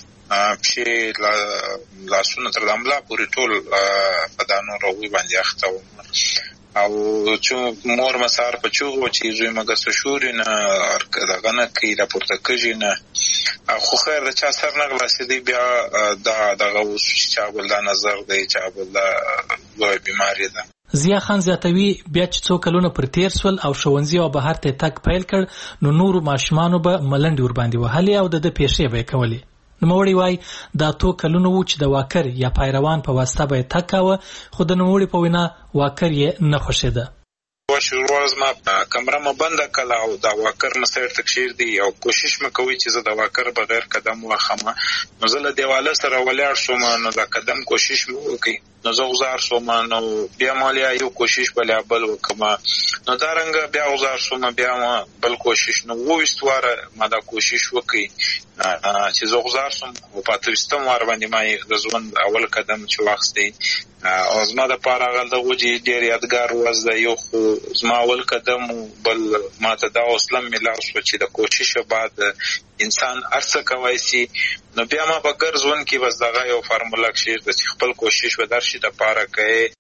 پښې لاسونه تر دملا پورې ټول په دانو روغي باندې اخته وم او چې مور مسار په چوغو چې زوی مګه سشوري نه دغه نه کې راپورته کېږي نه، خو خیر د چا سر نه غلاسي دی بیا دغه چې بل دا نظر دی چې بل دا لوی بیماری ده. ضیا خان زیاتوي بیا چې 2 کلونه پر تیر سول او ښوونځي او بهر ته تګ پیل کړ نو نورو ماشومانو به ملنډې ورباندې وهلې او د پیښې به کولې. نوموړي وایي دا 2 کلونه و چې د واکر یا پایروان په واسطه به تګ کاوه، خو د نوموړي په وینا واکر یې نه خوښېده. شروع ما کمره مې بنده کړه او دا واکر نه سیر تکشیر دی او کوشش مې کوي چې زه د واکر بغیر قدم واخم، نو زه له دیواله سره ولاړ شوم، نو دا قدم کوشش مې وکړ، نو زه غزار شوم، نو بیا مالیا یو کوشش بل وکم، نو دا رنګ بیا غزار شوم، بیا بل کوشش، نو وېست واره ما دا کوشش وکړ چې زه غزار شوم او په ترستم واره باندې ما د ژوند اول قدم چې واخستې او زما د پاره غل د وجې ډېر یادګار وځه. یو خو زما اول قدم بل ما ته دا اوسلم ملاو شو چې د کوشش بعد انسان ارڅه کوي سي، نو بیا ما په ګرځون کې بس دغه یو فارمولا کې چې خپل کوشش و درشي د پاره کوي.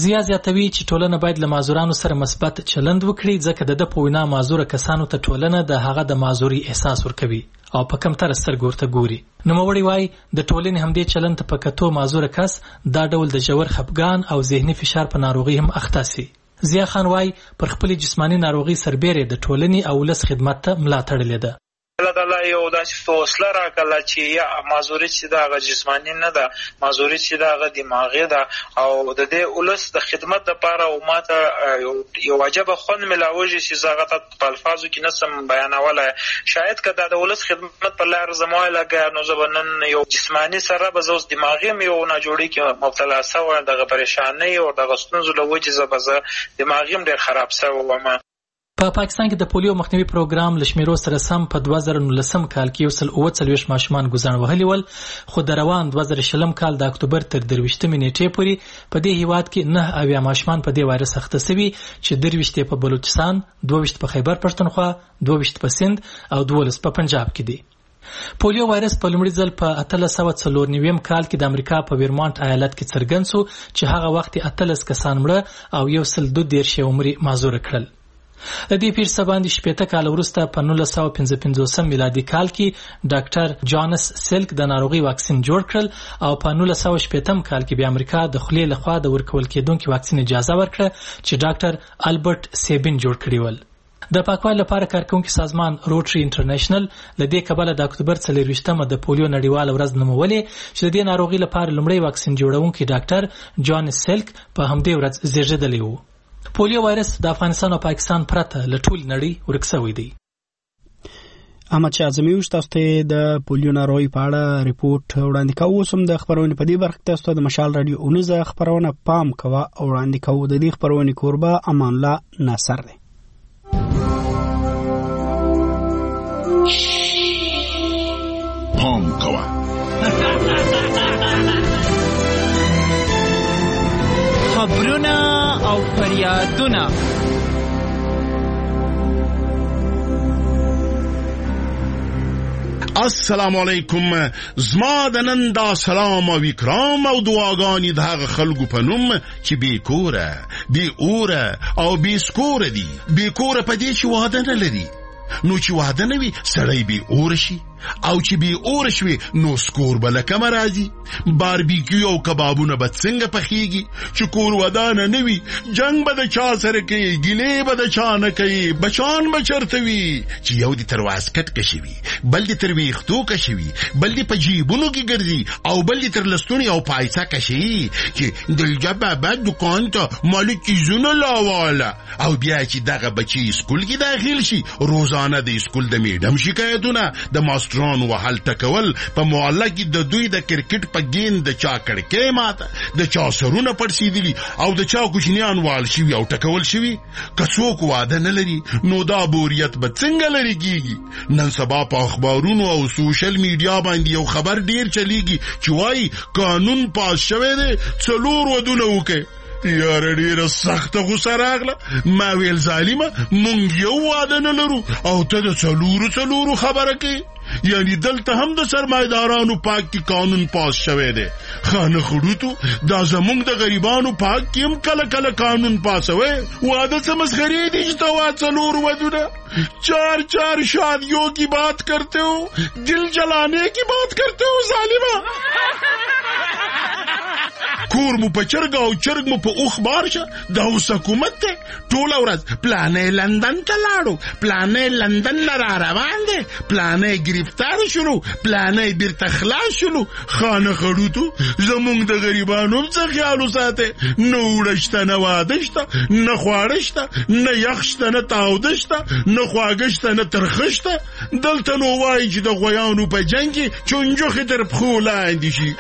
زیا زیاتوي چې ټولنه باید له معذورانو سره مثبت چلند وکړي ځکه د په وینا معذور کسانو ته ټولنه د هغه د معذوري احساس ورکوي او په کمتر سترګو ورته ګوري. نوموړی وایي د ټولنې همدې چلند ته په کتو معذور کس دا ډول د ژور خفګان او ذهني فشار په ناروغي هم اخته سي. ضیا خان وایي پر خپل جسماني ناروغي سربېره د ټولنې او ولس خدمت ته ملا تړلې ده. الله تعالی یو داسې حوصله راکړه چې یا معذوري چې دا هغه جسماني نه ده، معذوري چې دا هغه دماغي ده او د دې ولس د خدمت لپاره او ماته یو عجبه خوند ملاوي چې زغه ته په الفاظو کې نسم بیانوله. شاید کدا د ولس خدمت په لار زموږ لګا نو زبنن یو جسماني سره به زوس دماغي مې یو نه جوړي کې مبتلا سو دغه پریشانی او دغه ستونزو له وجې زبزه دماغي ډېر خراب سو. ومه په پاکستان کې د پولیو مخنیوي پروګرام لشمیرو سره سم په 2019 کال کې 139 ماشومان ګزار وهلي ول، خو د روان 2020 کال د اکتوبر تر 23 نیټې پورې په دې هیواد کې 9 ماشومان په دې وایرس اخته شوي چې 23 په بلوچستان، 22 په خیبر پښتونخوا، 22 په سند او 12 په پنجاب کې دي. پولیو وایرس په لومړي ځل په 1894 کال کې د امریکا په ویرمانټ ایالت کې څرګند شو چې هغه وخت 18 کسان مړه او 132 عمر معذور کړل. د دې پیښې باندې 18 کال وروسته په 1955 میلادي کال کې ډاکټر جانس سیلک د ناروغي واکسین جوړ کړل او په 1980 کال کې د امریکا د خلیې لخوا د ورکول کېدونکو واکسین اجازه ورکړه چې ډاکټر البرت سیبین جوړ کړی ول. د پاکوالي لپاره کارکونکو سازمان روټري انټرنیشنل لدې کبله د اکتوبر 24مه د پولیو نړیواله ورځ نومولې چې د دې ناروغي لپاره لومړی واکسین جوړونکي ډاکټر جانس سیلک په همدې ورځ زیږیدلی و. پولیو وایرس د افغانستان او پاکستان پرته له ټولې نړۍ ورک شوی دی. احمد شاه اعظمي تاسو ته د پولیو ناروغي په اړه ریپورت وړاندې کوو. سم د خبرونې په دې برخه تاسو ته د مشال رادیو اونیزه خبرونه پام کوه او وړاندې کوو. د دې خبرونې کوربه امان الله ناصر دی. پام کوه خبرونه او فریادونه. السلام علیکم. زما د نن دا سلام او اکرام او دعاګانې د هغه خلکو په نوم چې بې کوره، بې اوره او بې سکوره دي. بې کوره په دې چې واده نه لري، نو چې واده نه وي سړی بې اوره شي، او چې بې اوره شوي نو سکور به له کمه راځي. باربیکیو او کبابونه به څنګه پخیږي چې کور ودانه نه وي؟ جنگ به د چا سره کوي، ګیلې به د چا نه کوي، بچان به چرته وي چې یو دې تر واسکټ کشي وي، بل دې تر ویښتو کشي وي، بل دې په جیبونو کې ګرځي او بل دې تر لستونې او پایڅه کشي چې دلجا بابا دکان ته مالي چیزونه لاواله. او بیا چې دغه بچي اسکول کې داخل شي، روزانه د اسکول د میډم شکایتونه، د ماستران وهل ټکول، په محله کې د دوی د کرکټ په ګیند د چا کړکۍ ماته، د چا سرونه پړسېدلي او د چا کوچنیان وال شوي او ټکول شوي. که څوک واده نه لري نو دا بوریت به څنګه لرې کېږي؟ نن سبا په اخبارونو او سوشل میډیا باندې یو خبر ډیر چلیږي چې وایي قانون پاس شوی دی 4 ودونه وکړي. یاره ډیره سخته غوسه راغله. ما ویل ظالمه مونږ یو واده نه لرو او ته د 4 خبره کوي. یعنی دلته هم د سرمایدارانو پاک کی قانون پاس شوی دی. خانه خړوتو دا زمونږ د غریبانو پاک کی هم کله کله قانون پاسوي. واده څه مسخرې دي چې توا 4 ودونه؟ 4 شادیوں کی بات کرتے ہو، دل جلانے کی بات کرتے ہو ظالمه. کور مو په چرګ او چرګ مو په اوخ بار شه. دا اوس حکومت ته ټوله ورځ پلانې لندن ته لاړو، پلانې لندن نه را روان دی، پلانې گرفتار شلو، پلانې بیرته خلاص شلو. خانه خړوتو زمونږ د غریبانو څه خیال وساته. نه وړه شته، نه واده شته، نه خواړه شته، نه یخ شته، نه تاوده شته، نه خواږه شته، نه ترخه شته. دلته نو وایي چې د غویانو په جنګ کې چونجوخې تر پښو لاندې شي.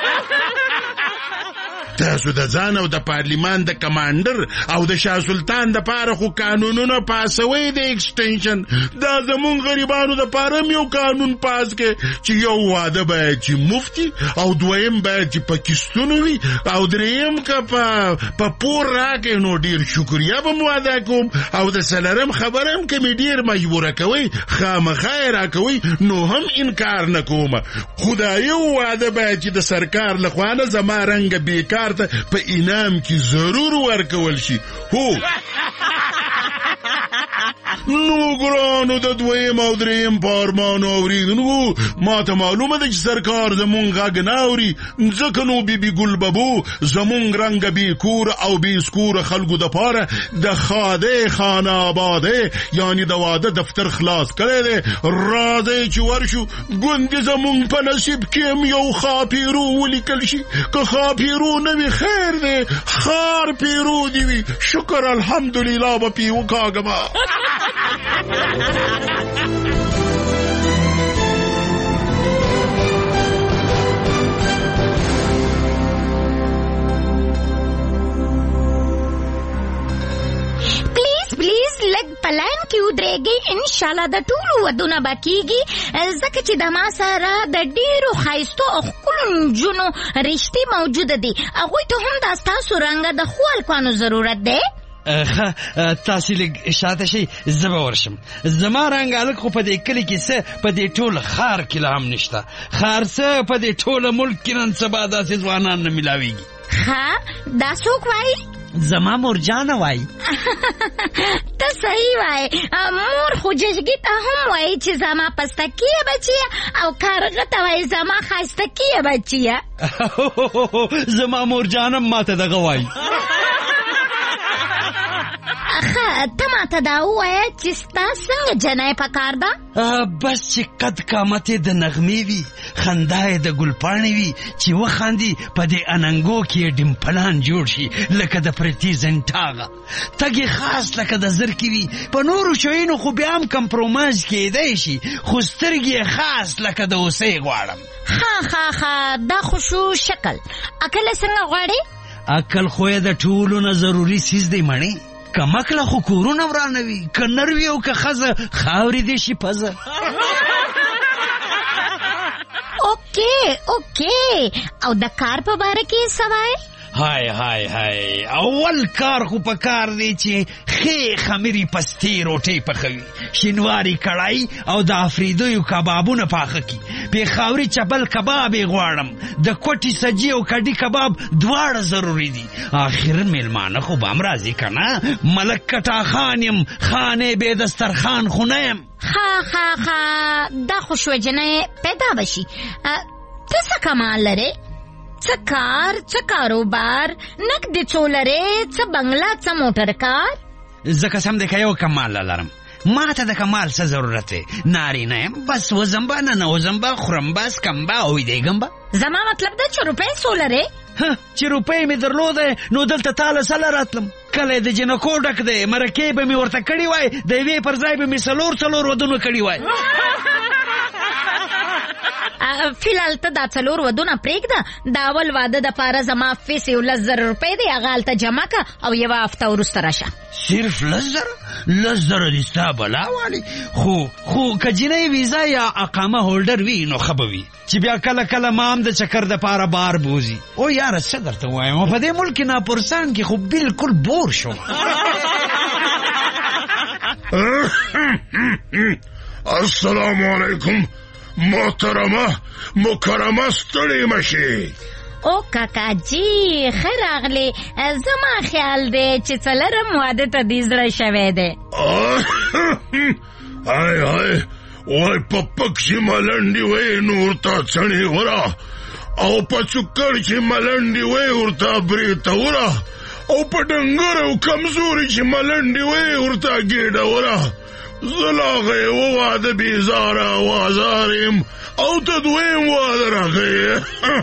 تاسو د ځان او د پارلیمان د کمانډر او د شاه سلطان د پاره خو قانونونه پاسوي د ایکسټنشن. دا زمون غریبانو د پاره یو قانون پاس کې چې یو واده باید چې مفتی، او دویم باید چې پاکستان وي، او دریم که په پور راکې نو ډیر شکریا به مو ادا کوم، او د سلرم خبرم که می ډیر مجبوره کوي خامخا راکوي نو هم انکار نه کوم. خدای یو واده باید چې د سرکار لخوا نه زما رنګ بیکار پلار ته په انعام کې ضرور ورکول شي. هو نو ګرانو د دویم او دریم پارمانو اوریدونکو، ما ته معلومه ده چې سرکار زمونږ غږ نه اوري، ځکه نو بیبي ګل ببو زمونږ رنګه بې کور او بې سکوره خلکو دپاره د ښادۍ خانه آبادۍ یعنې د واده دفتر خلاص کړی دی. راځئ چې ورشو، ګوندې زمونږ په نصیب کې هم یو ښاپیرو ولیکل شي. که ښاپیرو نه وي خیر دی، ښار پیرو دې وي. شکر الحمدلله به پې وکاږمه. پلیز لږ په لاین کې ودرېږئ. انشاءالله د ټولو ودونه به کېږي، ځکه چې د ما سره د ډېرو ښایستو او ښکلو نجونو رشتې موجوده دي. هغوی ته هم دا ستاسو رنګه د ښو هلکانو ضرورت دی. تاسې لږ شاته شئ، زه به ورشم. زما رنګ هلک خو په دې کلي کې څه په دې ټول ښار کې لا هم نشته. ښار څه په دې ټوله ملک کې نن سبا داسې ځوانان نه میلاویږي. ښه دا څوک وایي؟ زما مورجانه وایي. ته صحیح وایي. مور خو جشګي ته هم وایي چې زما پستکیه بچیه، او کارغه ته وایي زما ښایستکیه بچیه. زما مورجانه ماته دغه وایي. ته ماته دا ووایه چې ستا څنګه جنۍ پکار ده؟ بس چې قد قامت یې د نغمې وي، خندا یې د ګلپاڼې وي، چې وخاندي په دې اننګو کې یې ډمپلان جوړ شي لکه د پرتې زنټاغه، تګ یې خاص لکه د زرکې وي. په نورو شیانو خو بیا هم کمپرومایز کېدی شي، خو سترګې یې خاص لکه د اوسۍ غواړم. ښه دا خو شو شکل. عقل څنګه غواړې؟ عقل خو یې د ټولو نه ضروري څیز دی مڼې. که مکله خو کورونه ورانوي، که نروي او که ښځه خاورې دې شي پزه. اوکې او د کار په باره کې څه وایې؟ های اول کار خو په کار دی چې ښې خمیرې پستې روټۍ پخوي، شینواري کړای او د افریدیو کبابونه پاخه کي. پېښوري چپل کباب یې غواړم، د کوټې سجي او کډي کباب دواړه ضروري دي. آخر میلمانه خو به هم راځي که نه؟ ملک کټا خان یم، خانې بې دسترخوان خو نه یم. ښه دا خو شوه جنۍ پیدا بشي. ته څه کمال لرې؟ څه کار، څه کاروبار، نقد څو لرې، څه بنگله، څه موټر کار؟ زه قسم دی که یو کمال لرم. ما ته د کمال څه ضرورت دی؟ نارینه یم، بس وزم به، ننوزم به، خورم به، سکم به او ویدېږم به. زما مطلب ده چې روپۍ څو لرې؟ چې روپۍ مې درلودی نو دلته تاله سله راتلم. کله د جنکو ډک دی، مرکې به مې ورته کړي وای، د یوې پر ځای به مې څلور ودونه کړي وای. فیلحال ته دا 4 ودونه پرېږده. د اول واده دپاره زما فیس 10,000 روپۍ دی، هغه هلته جمع که او یوه هفته وروسته راشه. صرف 10,000 دي ستا بلا والی. خو که جنۍ ویزا یا اقامه هولډر وي نو ښه به وي، چې بیا کله ما هم د چکر دپاره بار بوزي. او یاره څه درته وایم، په دې ملک ناپرسان کې خو بالکل بور شوم. السلام علیکم محترمه مکرمه، ستړې مشي. او کاکاجي ښه راغلې. زما خیال دی چې څلرم واده ته دې زړه شوی دی. های وای په پک چې ملنډې وی نو ورته څڼې وره، او په چکر چې ملنډې وی ورته برېته وره، او په ډنګر او کمزوري چې ملنډې وی ورته ګېډه وره. زه لا هغه یوه واده بېزاره او ازار یم، او ته دویم واده راغی.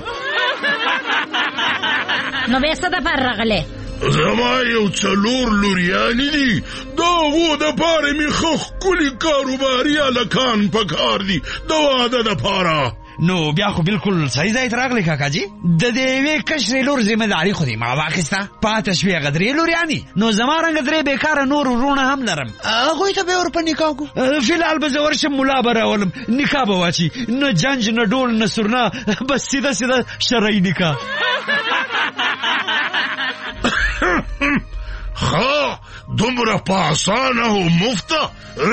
نو بیا څه دپاره راغلی؟ زما یو 4 لوریانې دي، د هغو دپاره مې ښه ښکلي کاروباري هلکان په کار دي د واده دپاره. نو بیا خو بالکل صحیح ځای ته راغلی کاکاجي. د دې یوې کشرې لور ذمهداري خو دې ما واخیسته، پاته شوې هغه 3 لوریانې. نو زما رنګه 3 بېکاره نور وروڼه هم لرم، هغوی ته به یې ور په نکاح کړو. فیلحال به زه ورشم، ملا به راولم، نکاح به واچي، نه جنج نه ډول نه سرنا، بس سیده شرعي نکاح. ښه دومره په اسانه او مفته؟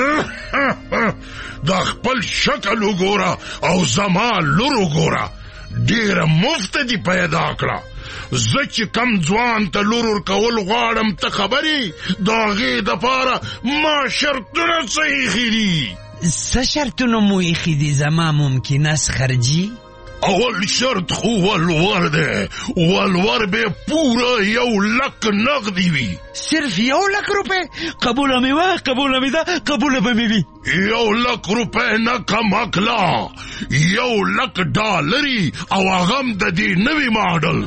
دا خپل شکل وګوره او زما لور وګوره، ډېره مفته دي پیدا کړه. زه چې کم ځوان ته لور ورکول غواړم ته خبرې د هغې دپاره ما شرطونه څه ایښي دي؟ څه شرطونه مو ایښي دي زما ممکن است خرجي؟ اول شرط خو ولور دی، ولور به پورا 1,00,000 نقدی وي. صرف 1,00,000 روپے؟ قبوله می وای، قبوله می ده، قبوله به می وي. 1,00,000 روپے نه کم اکلا، 1,00,000 ډالري او هغه د دې نوي ماډل.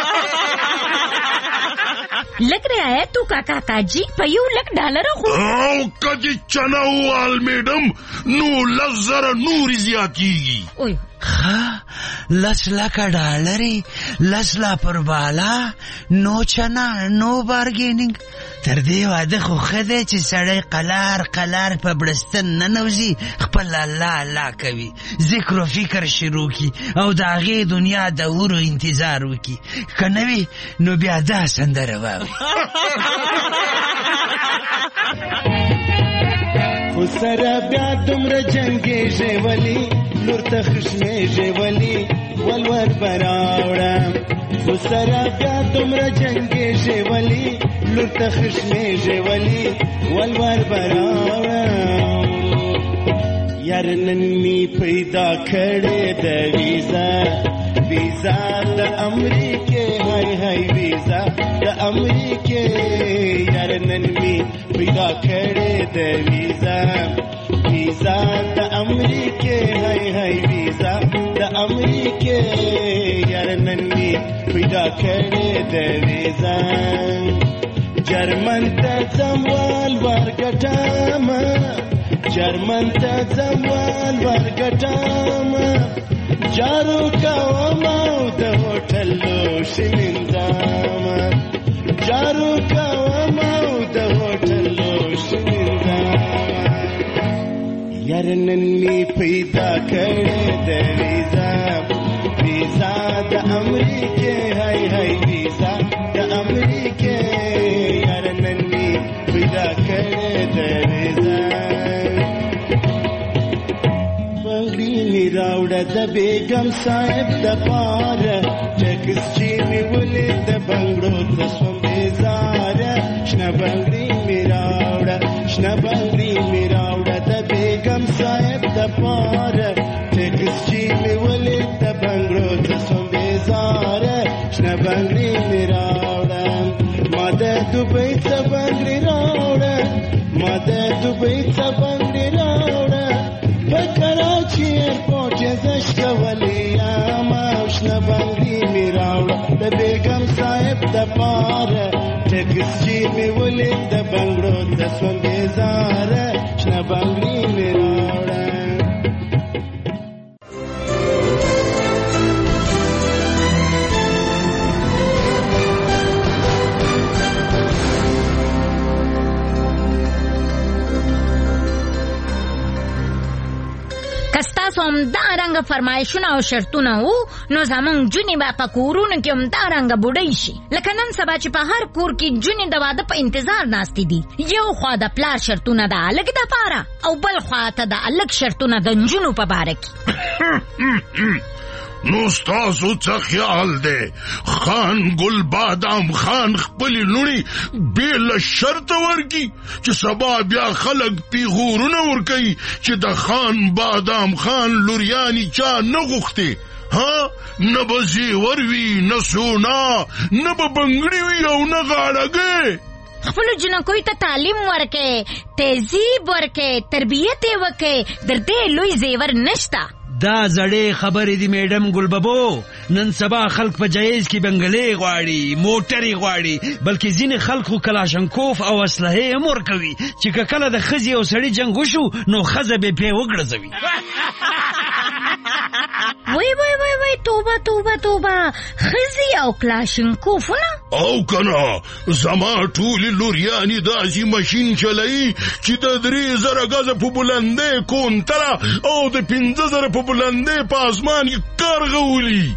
لږ رعایت وکړه کاکاجي، په 1,00,000 ډالر خو او که دې چنه ووال میډم نو 10,000 نورې زیاتېږي. 10,00,000 ډالري، 10,00,000 پر بالا، نو چنه، نو بارګیننګ. تر دې واده خو ښه دی چې سړی قلار په بړستن ننوځي، خپل الله کوي، ذکر و فکر شروع کی او د هغې دنیا د ورو انتظار وکي. که نه وي نو بیا دا سندره واوري. خو سره بیا دومره جنګېږې ولي، لور ته خشمېږې ولي، ولور به راوړم. خو سره بیا دومره جنګېږې ولي، لور ته خشمېږې ولي، ولور به راوړم. یار نن می پیدا کړې د ویزا د امریکې، هاي ویزا د امریکې. یار نن می پیدا کړې د ویزا د امریکې، هاي ویزا د امریکې. یار نن می پیدا کړې د ویزا. جرمن ته ځم ولور ګټم، جرمن ته ځم ولور ګټم. جارو کوم او د هوټل لوښي مینځم، جارو کوم او د هوټل لوښي مینځم. یار نن می پیدا کړې د ویزا د امریکې، هاي ویزا د امریکې. یار نن می پیدا کړې د ویزا. بنگړي می راوړه د بیګم صاحب د پاره، ټکس چې می ولې د بنگړو ته سوم بیزاره. شنه بنگړي می راوړه، شنه بنگړي می راوړه د بیګم صاحب د پاره، ټکس چې می ولې د بنگړو ته سوم بیزاره. شنه بنگړي می راوړه، ما د دوبۍ څه بنگړي راوړه، ما د دوبۍ څه بنگړي راوړه. په کراچي ایرپورټ یې زش کولی یم، او شنه بنګړي مې راوړه د بیګم صاحب د پاره. ټکس چې مې ولید د بنګړو ته سوم بیزاره، شنه بنګړي مې راوړه. کستاسو همدارنګه فرمایشونه او شرطونه وو نو زمونږ جونې به په کورونو کې همدارنګه بوډۍ شي. لکه نن سبا چې په هر کور کې جونې د واده په انتظار ناستې دي. یو خوا د پلار شرطونه د هلک دپاره او بل خوا ته د هلک شرطونه د نجونو په باره کې. نو ستاسو څه خیال دی خان ګل بادام خان خپلې لوڼې بې له شرطه ورکي چې سبا بیا خلک پیغورونه ورکوي چې د خان بادام خان لوریانې چا نه غوښتې؟ ها، نه به زیور وي، نه سونا، نه به بنګړي وي او نه غاړګۍ. خپلو جنکوی ته تعلیم ورکې، تهذیب ورکې، تربیت یې وکې، در دې لوی زیور نشته. دا زړې خبرې دي میډم ګلببو. نن سبا خلک په جایز کې بنګلې غواړي، موټرې غواړي، بلکې ځینې خلک خو کلاشنکوف او اسلحې هم ورکوي چې که کله د ښځې او سړي جنګ وشو نو ښځه به پې وګړځوي. وای توبه توبه توبه، ښځې او کلاشنکوفونه او کنه زما ټولې لوریانې داسې ماشین چلوي چې د 3,000 غزه په بلندۍ کونتره او د 15,000 په بلندۍ په اسمان کې کارغه ولي.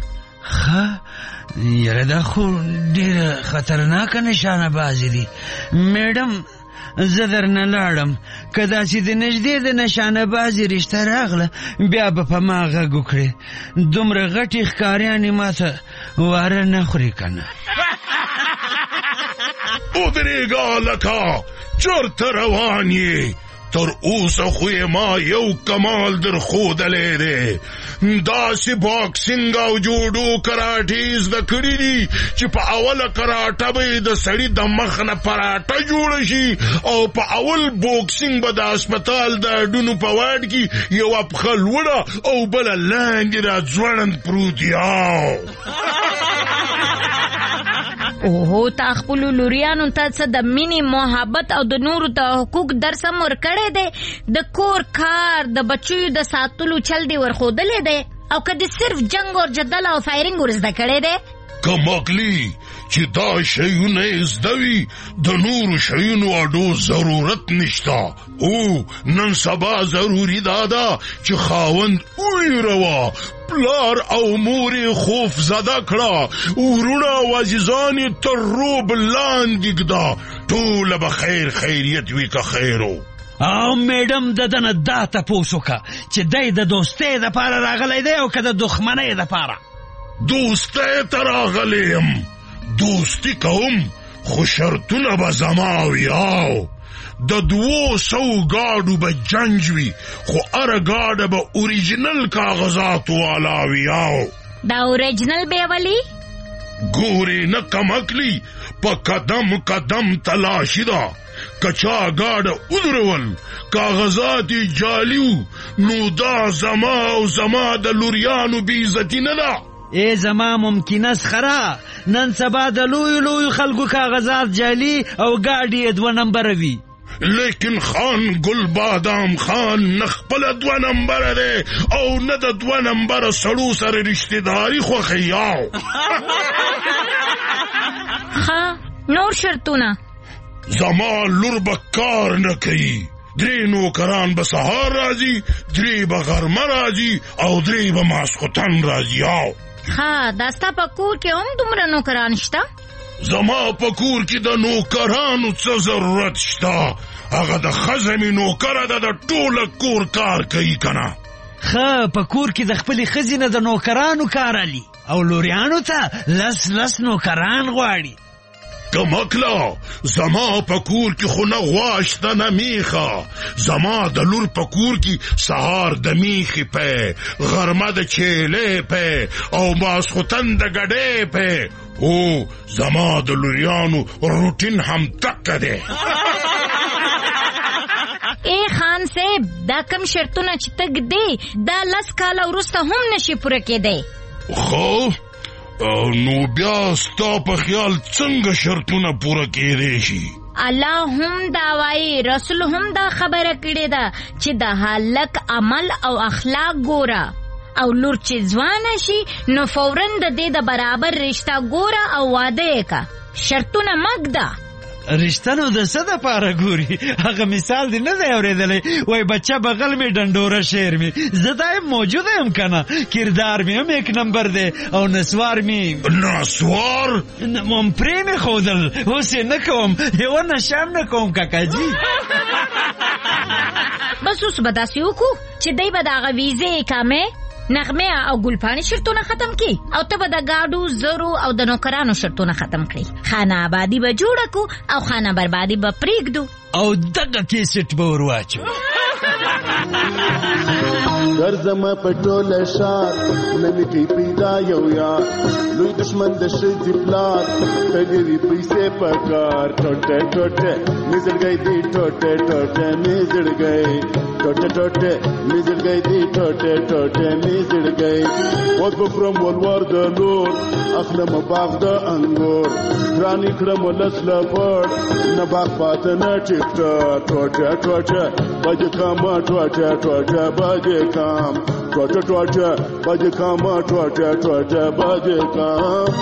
یاره دا خو ډېره خطرناکه نشانه بازي دي میډم. زه درنه لاړم که داسې د نږدې د نشانه بازي رشته راغله بیا به په ما غږ وکړې دومره غټې ښکاریانې ماته واره نه خوري که نه ودرېږه هلکه چېرته روان یې تر اوسه خو ما یو کمال در ښودلی دی داسې باکسینګ او جوډو کراټې زده کړي دي چې په اوله کراټه به یې د سړي د مخ نه پراټه جوړه شي او په اول بوکسینګ به د هسپتال د هډونو په واډ کې یوه پښه لوړه او بله لاندې را ځوړند پروت یاو اوهو تا خپلو لوریانو ته څه د مینې محبت او د نورو د حقوق درس هم ورکړی دی د کور کار د بچیو د ساتلو چل دی ورښودلی دی او که د صرف جنگ او جدل او فایرنګ ورزده کړی دی کمکلی چې دا شیونه یې زده وي د نورو شیونو اډو ضرورت نشته او نن سبا ضروري دا ده چې خاوند ویروه پلار او مور یې خوف زده کړه ورونه او عزیزان یې تر روب لاندې ږده ټوله به خیر خیریت وي که خیرو او میډم د دنه دا تپوس وکړه چې دی د دوستۍ دپاره راغلی دی او که د دښمنۍ دپاره دوستۍ ته راغلی یم دوستی کوم خو شرطونه به زما ویاو د 200 گاډو به جنج وي خو هره گاډه به اوریجنل کاغذاتو والا ویاو دا اوریجنل به ولی ګورې نه کمکلی په قدم قدم تلاشي ده کچا گاډه ودرول کاغذات جالیو نو دا زما او زما د لوریانو بې عزتي نه ده ای زما ممکنه سخره نن سبا د لویو لویو خلکو کاغذات جعلي او ګاډي یې 2 نمبره وي لیکن خان گل بادام خان نه خپله 2 نمبره دی او نه د 2 نمبره سړو سره رشتهداري خوښوي یاو ښه نور شرطونه زما لور به کار نه کوي 3 نوکران به سهار راځي 3 به غرمه راځي او 3 به ماسخوتن راځي یاو ښه دا ستا په کور کې هم دومره نوکران شته زما په کور کې د نوکرانو څه ضرورت شته هغه د ښځه مې نوکره ده د ټوله کور کار کوي که نه ښه په کور کې د خپلې ښځې نه د نوکرانو کار علي او لوریانو ته 10 نوکران غواړي کمکلا زما په کور کې خو نه غوا شته نه میخه زما د لور په کور کې سهار د میخې پی غرمه د چیلې پی او ماسخوتن د ګډې پی او زما د لوریانو روټین هم تکه دی ای خان صاحب دا کم شرطونه چې تک دی دا 10 کاله وروسته هم نشي پوره کېدی خو نو بیا ستا په خیال څنګه شرطونه پوره کېدی شي الله هم دا وایي رسول هم دا خبره کړې ده چې د هلک عمل او اخلاق ګوره او لور چې ځوانه شي نو فوراً د دې د برابر رشته ګوره او واده یې که شرطونه مږده رشته نو د څه دپاره ګوري هغه مثال دی نه دی اورېدلی وای بچه بغل مې ډنډوره شعر مې زه دا یم موجوده یم که نه کردار مې هم 1 نمبر دی او نسوار مې نسوار پرې مې ښودل اوس یې نه کوم یوه نشه هم نه کوم کاکاجي بس اوس به داسې وکړو چې دی به د هغه ویزې اقامې نغمه او ګلپاڼې شرطونه ختم کی او ته به د گاډو زرو او د نوکرانو شرطونه ختم کړي خانه آبادی به جوړه کو او خانه بربادی به پریږدو او دغه کیسټ به ور واچو ګرځم په ټوله ښار نن کې پیدا یو یار لوی دشمن د ښځې پلار تللي پیسې په کار ټوټه ټوټه مې زړګی دی ټوټه ټوټه مې زړګی ټوټه ټوټه مې زړګی دی ټوټه ټوټه مې زړګی اوس به خورم ولور د لور اخلم باغ د انګور ګرانې کړم لس لپړ نه باغ پاته نه ټیکټه ټوټه ټوټه بجې کاما ټوټه ټوټه بجې کام ټوټه ټوټه بجې کاما ټوټه ټوټه بجې کام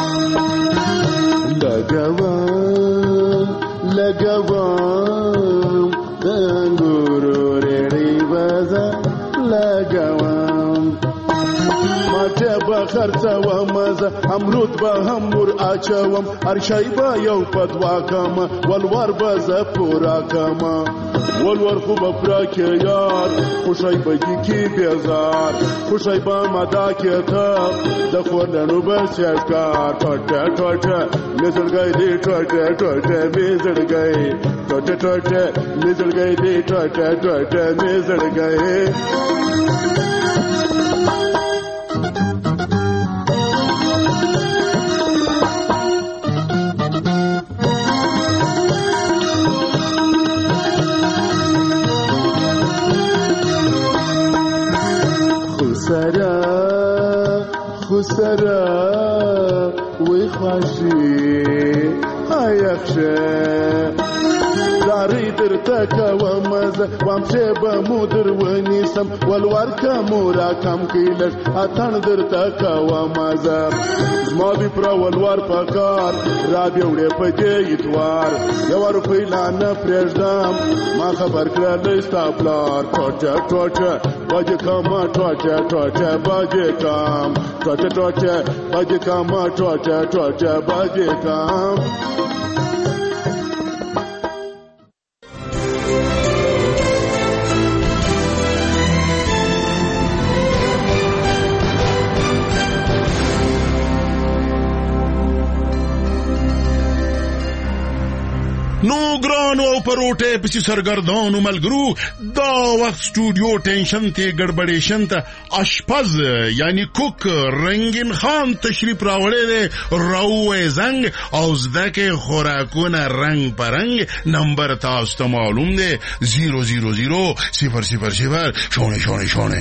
لګوان بزه لګوم ماته به خرڅوم زه امرود به هم ور اچوم هر شی به یو په دوا کم ولور به زه پورا کم ولور خو به پوره کې یار خوشی به کې بیزار خوشی به مدا کې ته د خوړنو به سیاسکار ټوټه ټوټه مې زړګی دی ټوټه ټوټه مې زړګی ټوټه ټوټه مې زړګی دی ټوټه ټوټه مې زړګی خسرا وی خوشی هایخشه داری در تکوام از وامشه با مدر ونیسم والوار کمورا کم کیلش اتن در تکوام از ما بی پرا والوار پکار را بیوڑه پده ایتوار یوارو پیلان پریشدم ما خبر کرده استابلار ٹوچه ٹوچه باجه کاما ٹوچه ٹوچه باجه کام ٹوچه ٹوچه باجه کاما ٹوچه ٹوچه باجه کام نو ګرانو او پروټه پسې سرګردانو ملګرو دا وخت سټوډیو ټینشن ته ګډبډېشن ته اشپز یعنی کوک رنگین خان تشریف راوړی دی راوې زنګ او زدکه خوراکونه رنگ پرنګ نمبر تاسو ته معلوم دی 000 شونه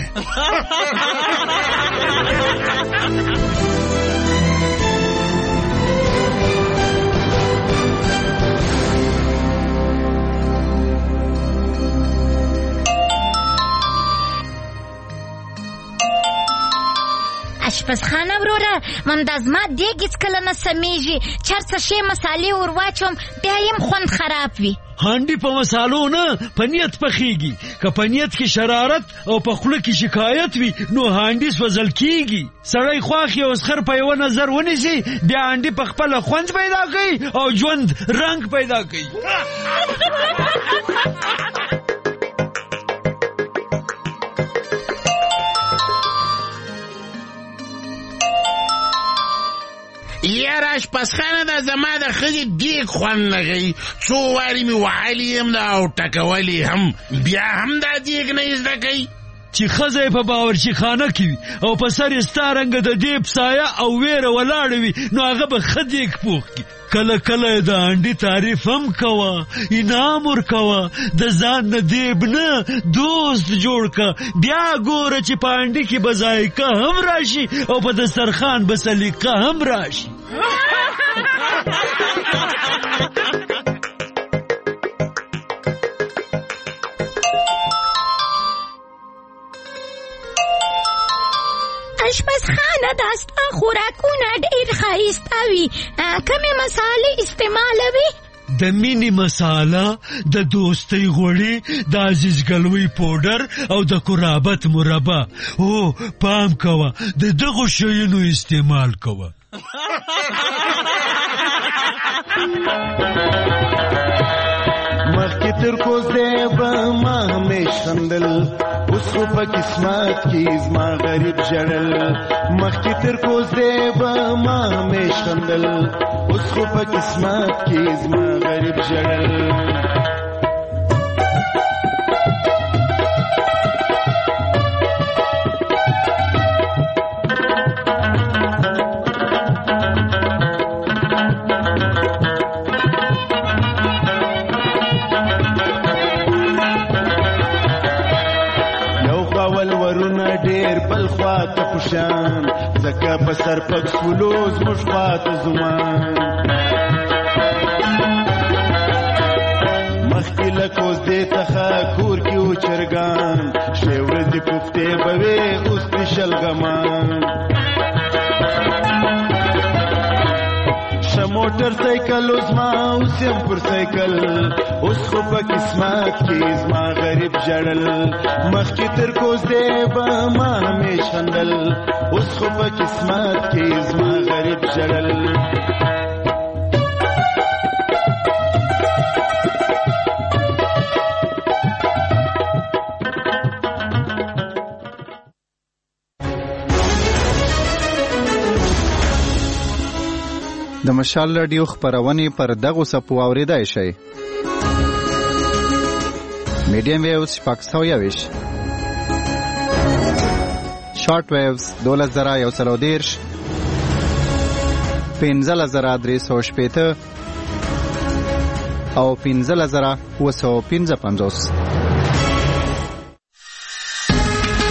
اشپزخانه وروره ممدازما دیګ هیڅکله نه سمیږي چرڅه شی مسالې ور واچوم بیا یم خوند خراب وي هانډي په مسالو نه په نیت پخېږي که په نیت کې شرارت او په خوله کې شکایت وي نو هانډي سوځل کېږي سړی خواښ یو سخر په یوه نظر ونیسي بیا هانډي په خپله خوند پیدا کوي او ژوند رنګ پیدا کوي یاره اشپزخانه دا زما د ښځې دیګ خوند نه کوي څو وارې مې وهلي یم دا او ټکولې هم بیا هم دا دیګ نه زده کوي چې ښځه یې په باورچي خانه کې وي او په سر یې ستا رنګه د دیب سایه او ویره ولاړه وي نو هغه به ښه دیګ پوخ کړي کله کله د انډي تعریف هم کوه انعام ورکوه د ځان نه دیب نه دوست جوړ که بیا ګوره چې په انډي کې به ذایقه هم راشي او په دسترخوان به سلیقه هم راشي اشپزخانه دا ستا خوراکونه ډېر ښایسته وي کومې مسالې استعمالوي د مینې مساله د دوستۍ غوړي د عزیزګلوۍ پوډر او د قرابت مربا او پام کوه د دغو شیانو استعمال کوه مخکې تر کوزدی به ما همیش خندل اوس خو په قسمت کې زما غریب ژړل مخکې تر کوزدی به ما همیش خندل اوس خو په قسمت کې زما غریب ژړل پوشان زکه په سر پک سولو زموږ خواته زمان مخکې له کوزدې څخه کور کې و چرګان شی ورځې کوفتې به وې اوس د شلګمان شمو موټر سایکل اوس ما اوس یم پر سایکل اوس خو په قسمت کې زما غریب جړل مخکې تر کوز دی به ما همیش خندل اوس خو په قسمت کې زما غریب جړل د مشال رادیو خپرونې پر دغو څپو اورېدای شئ. میډیم ویوز 621 شارټ ویوز 12130 15350 او 15755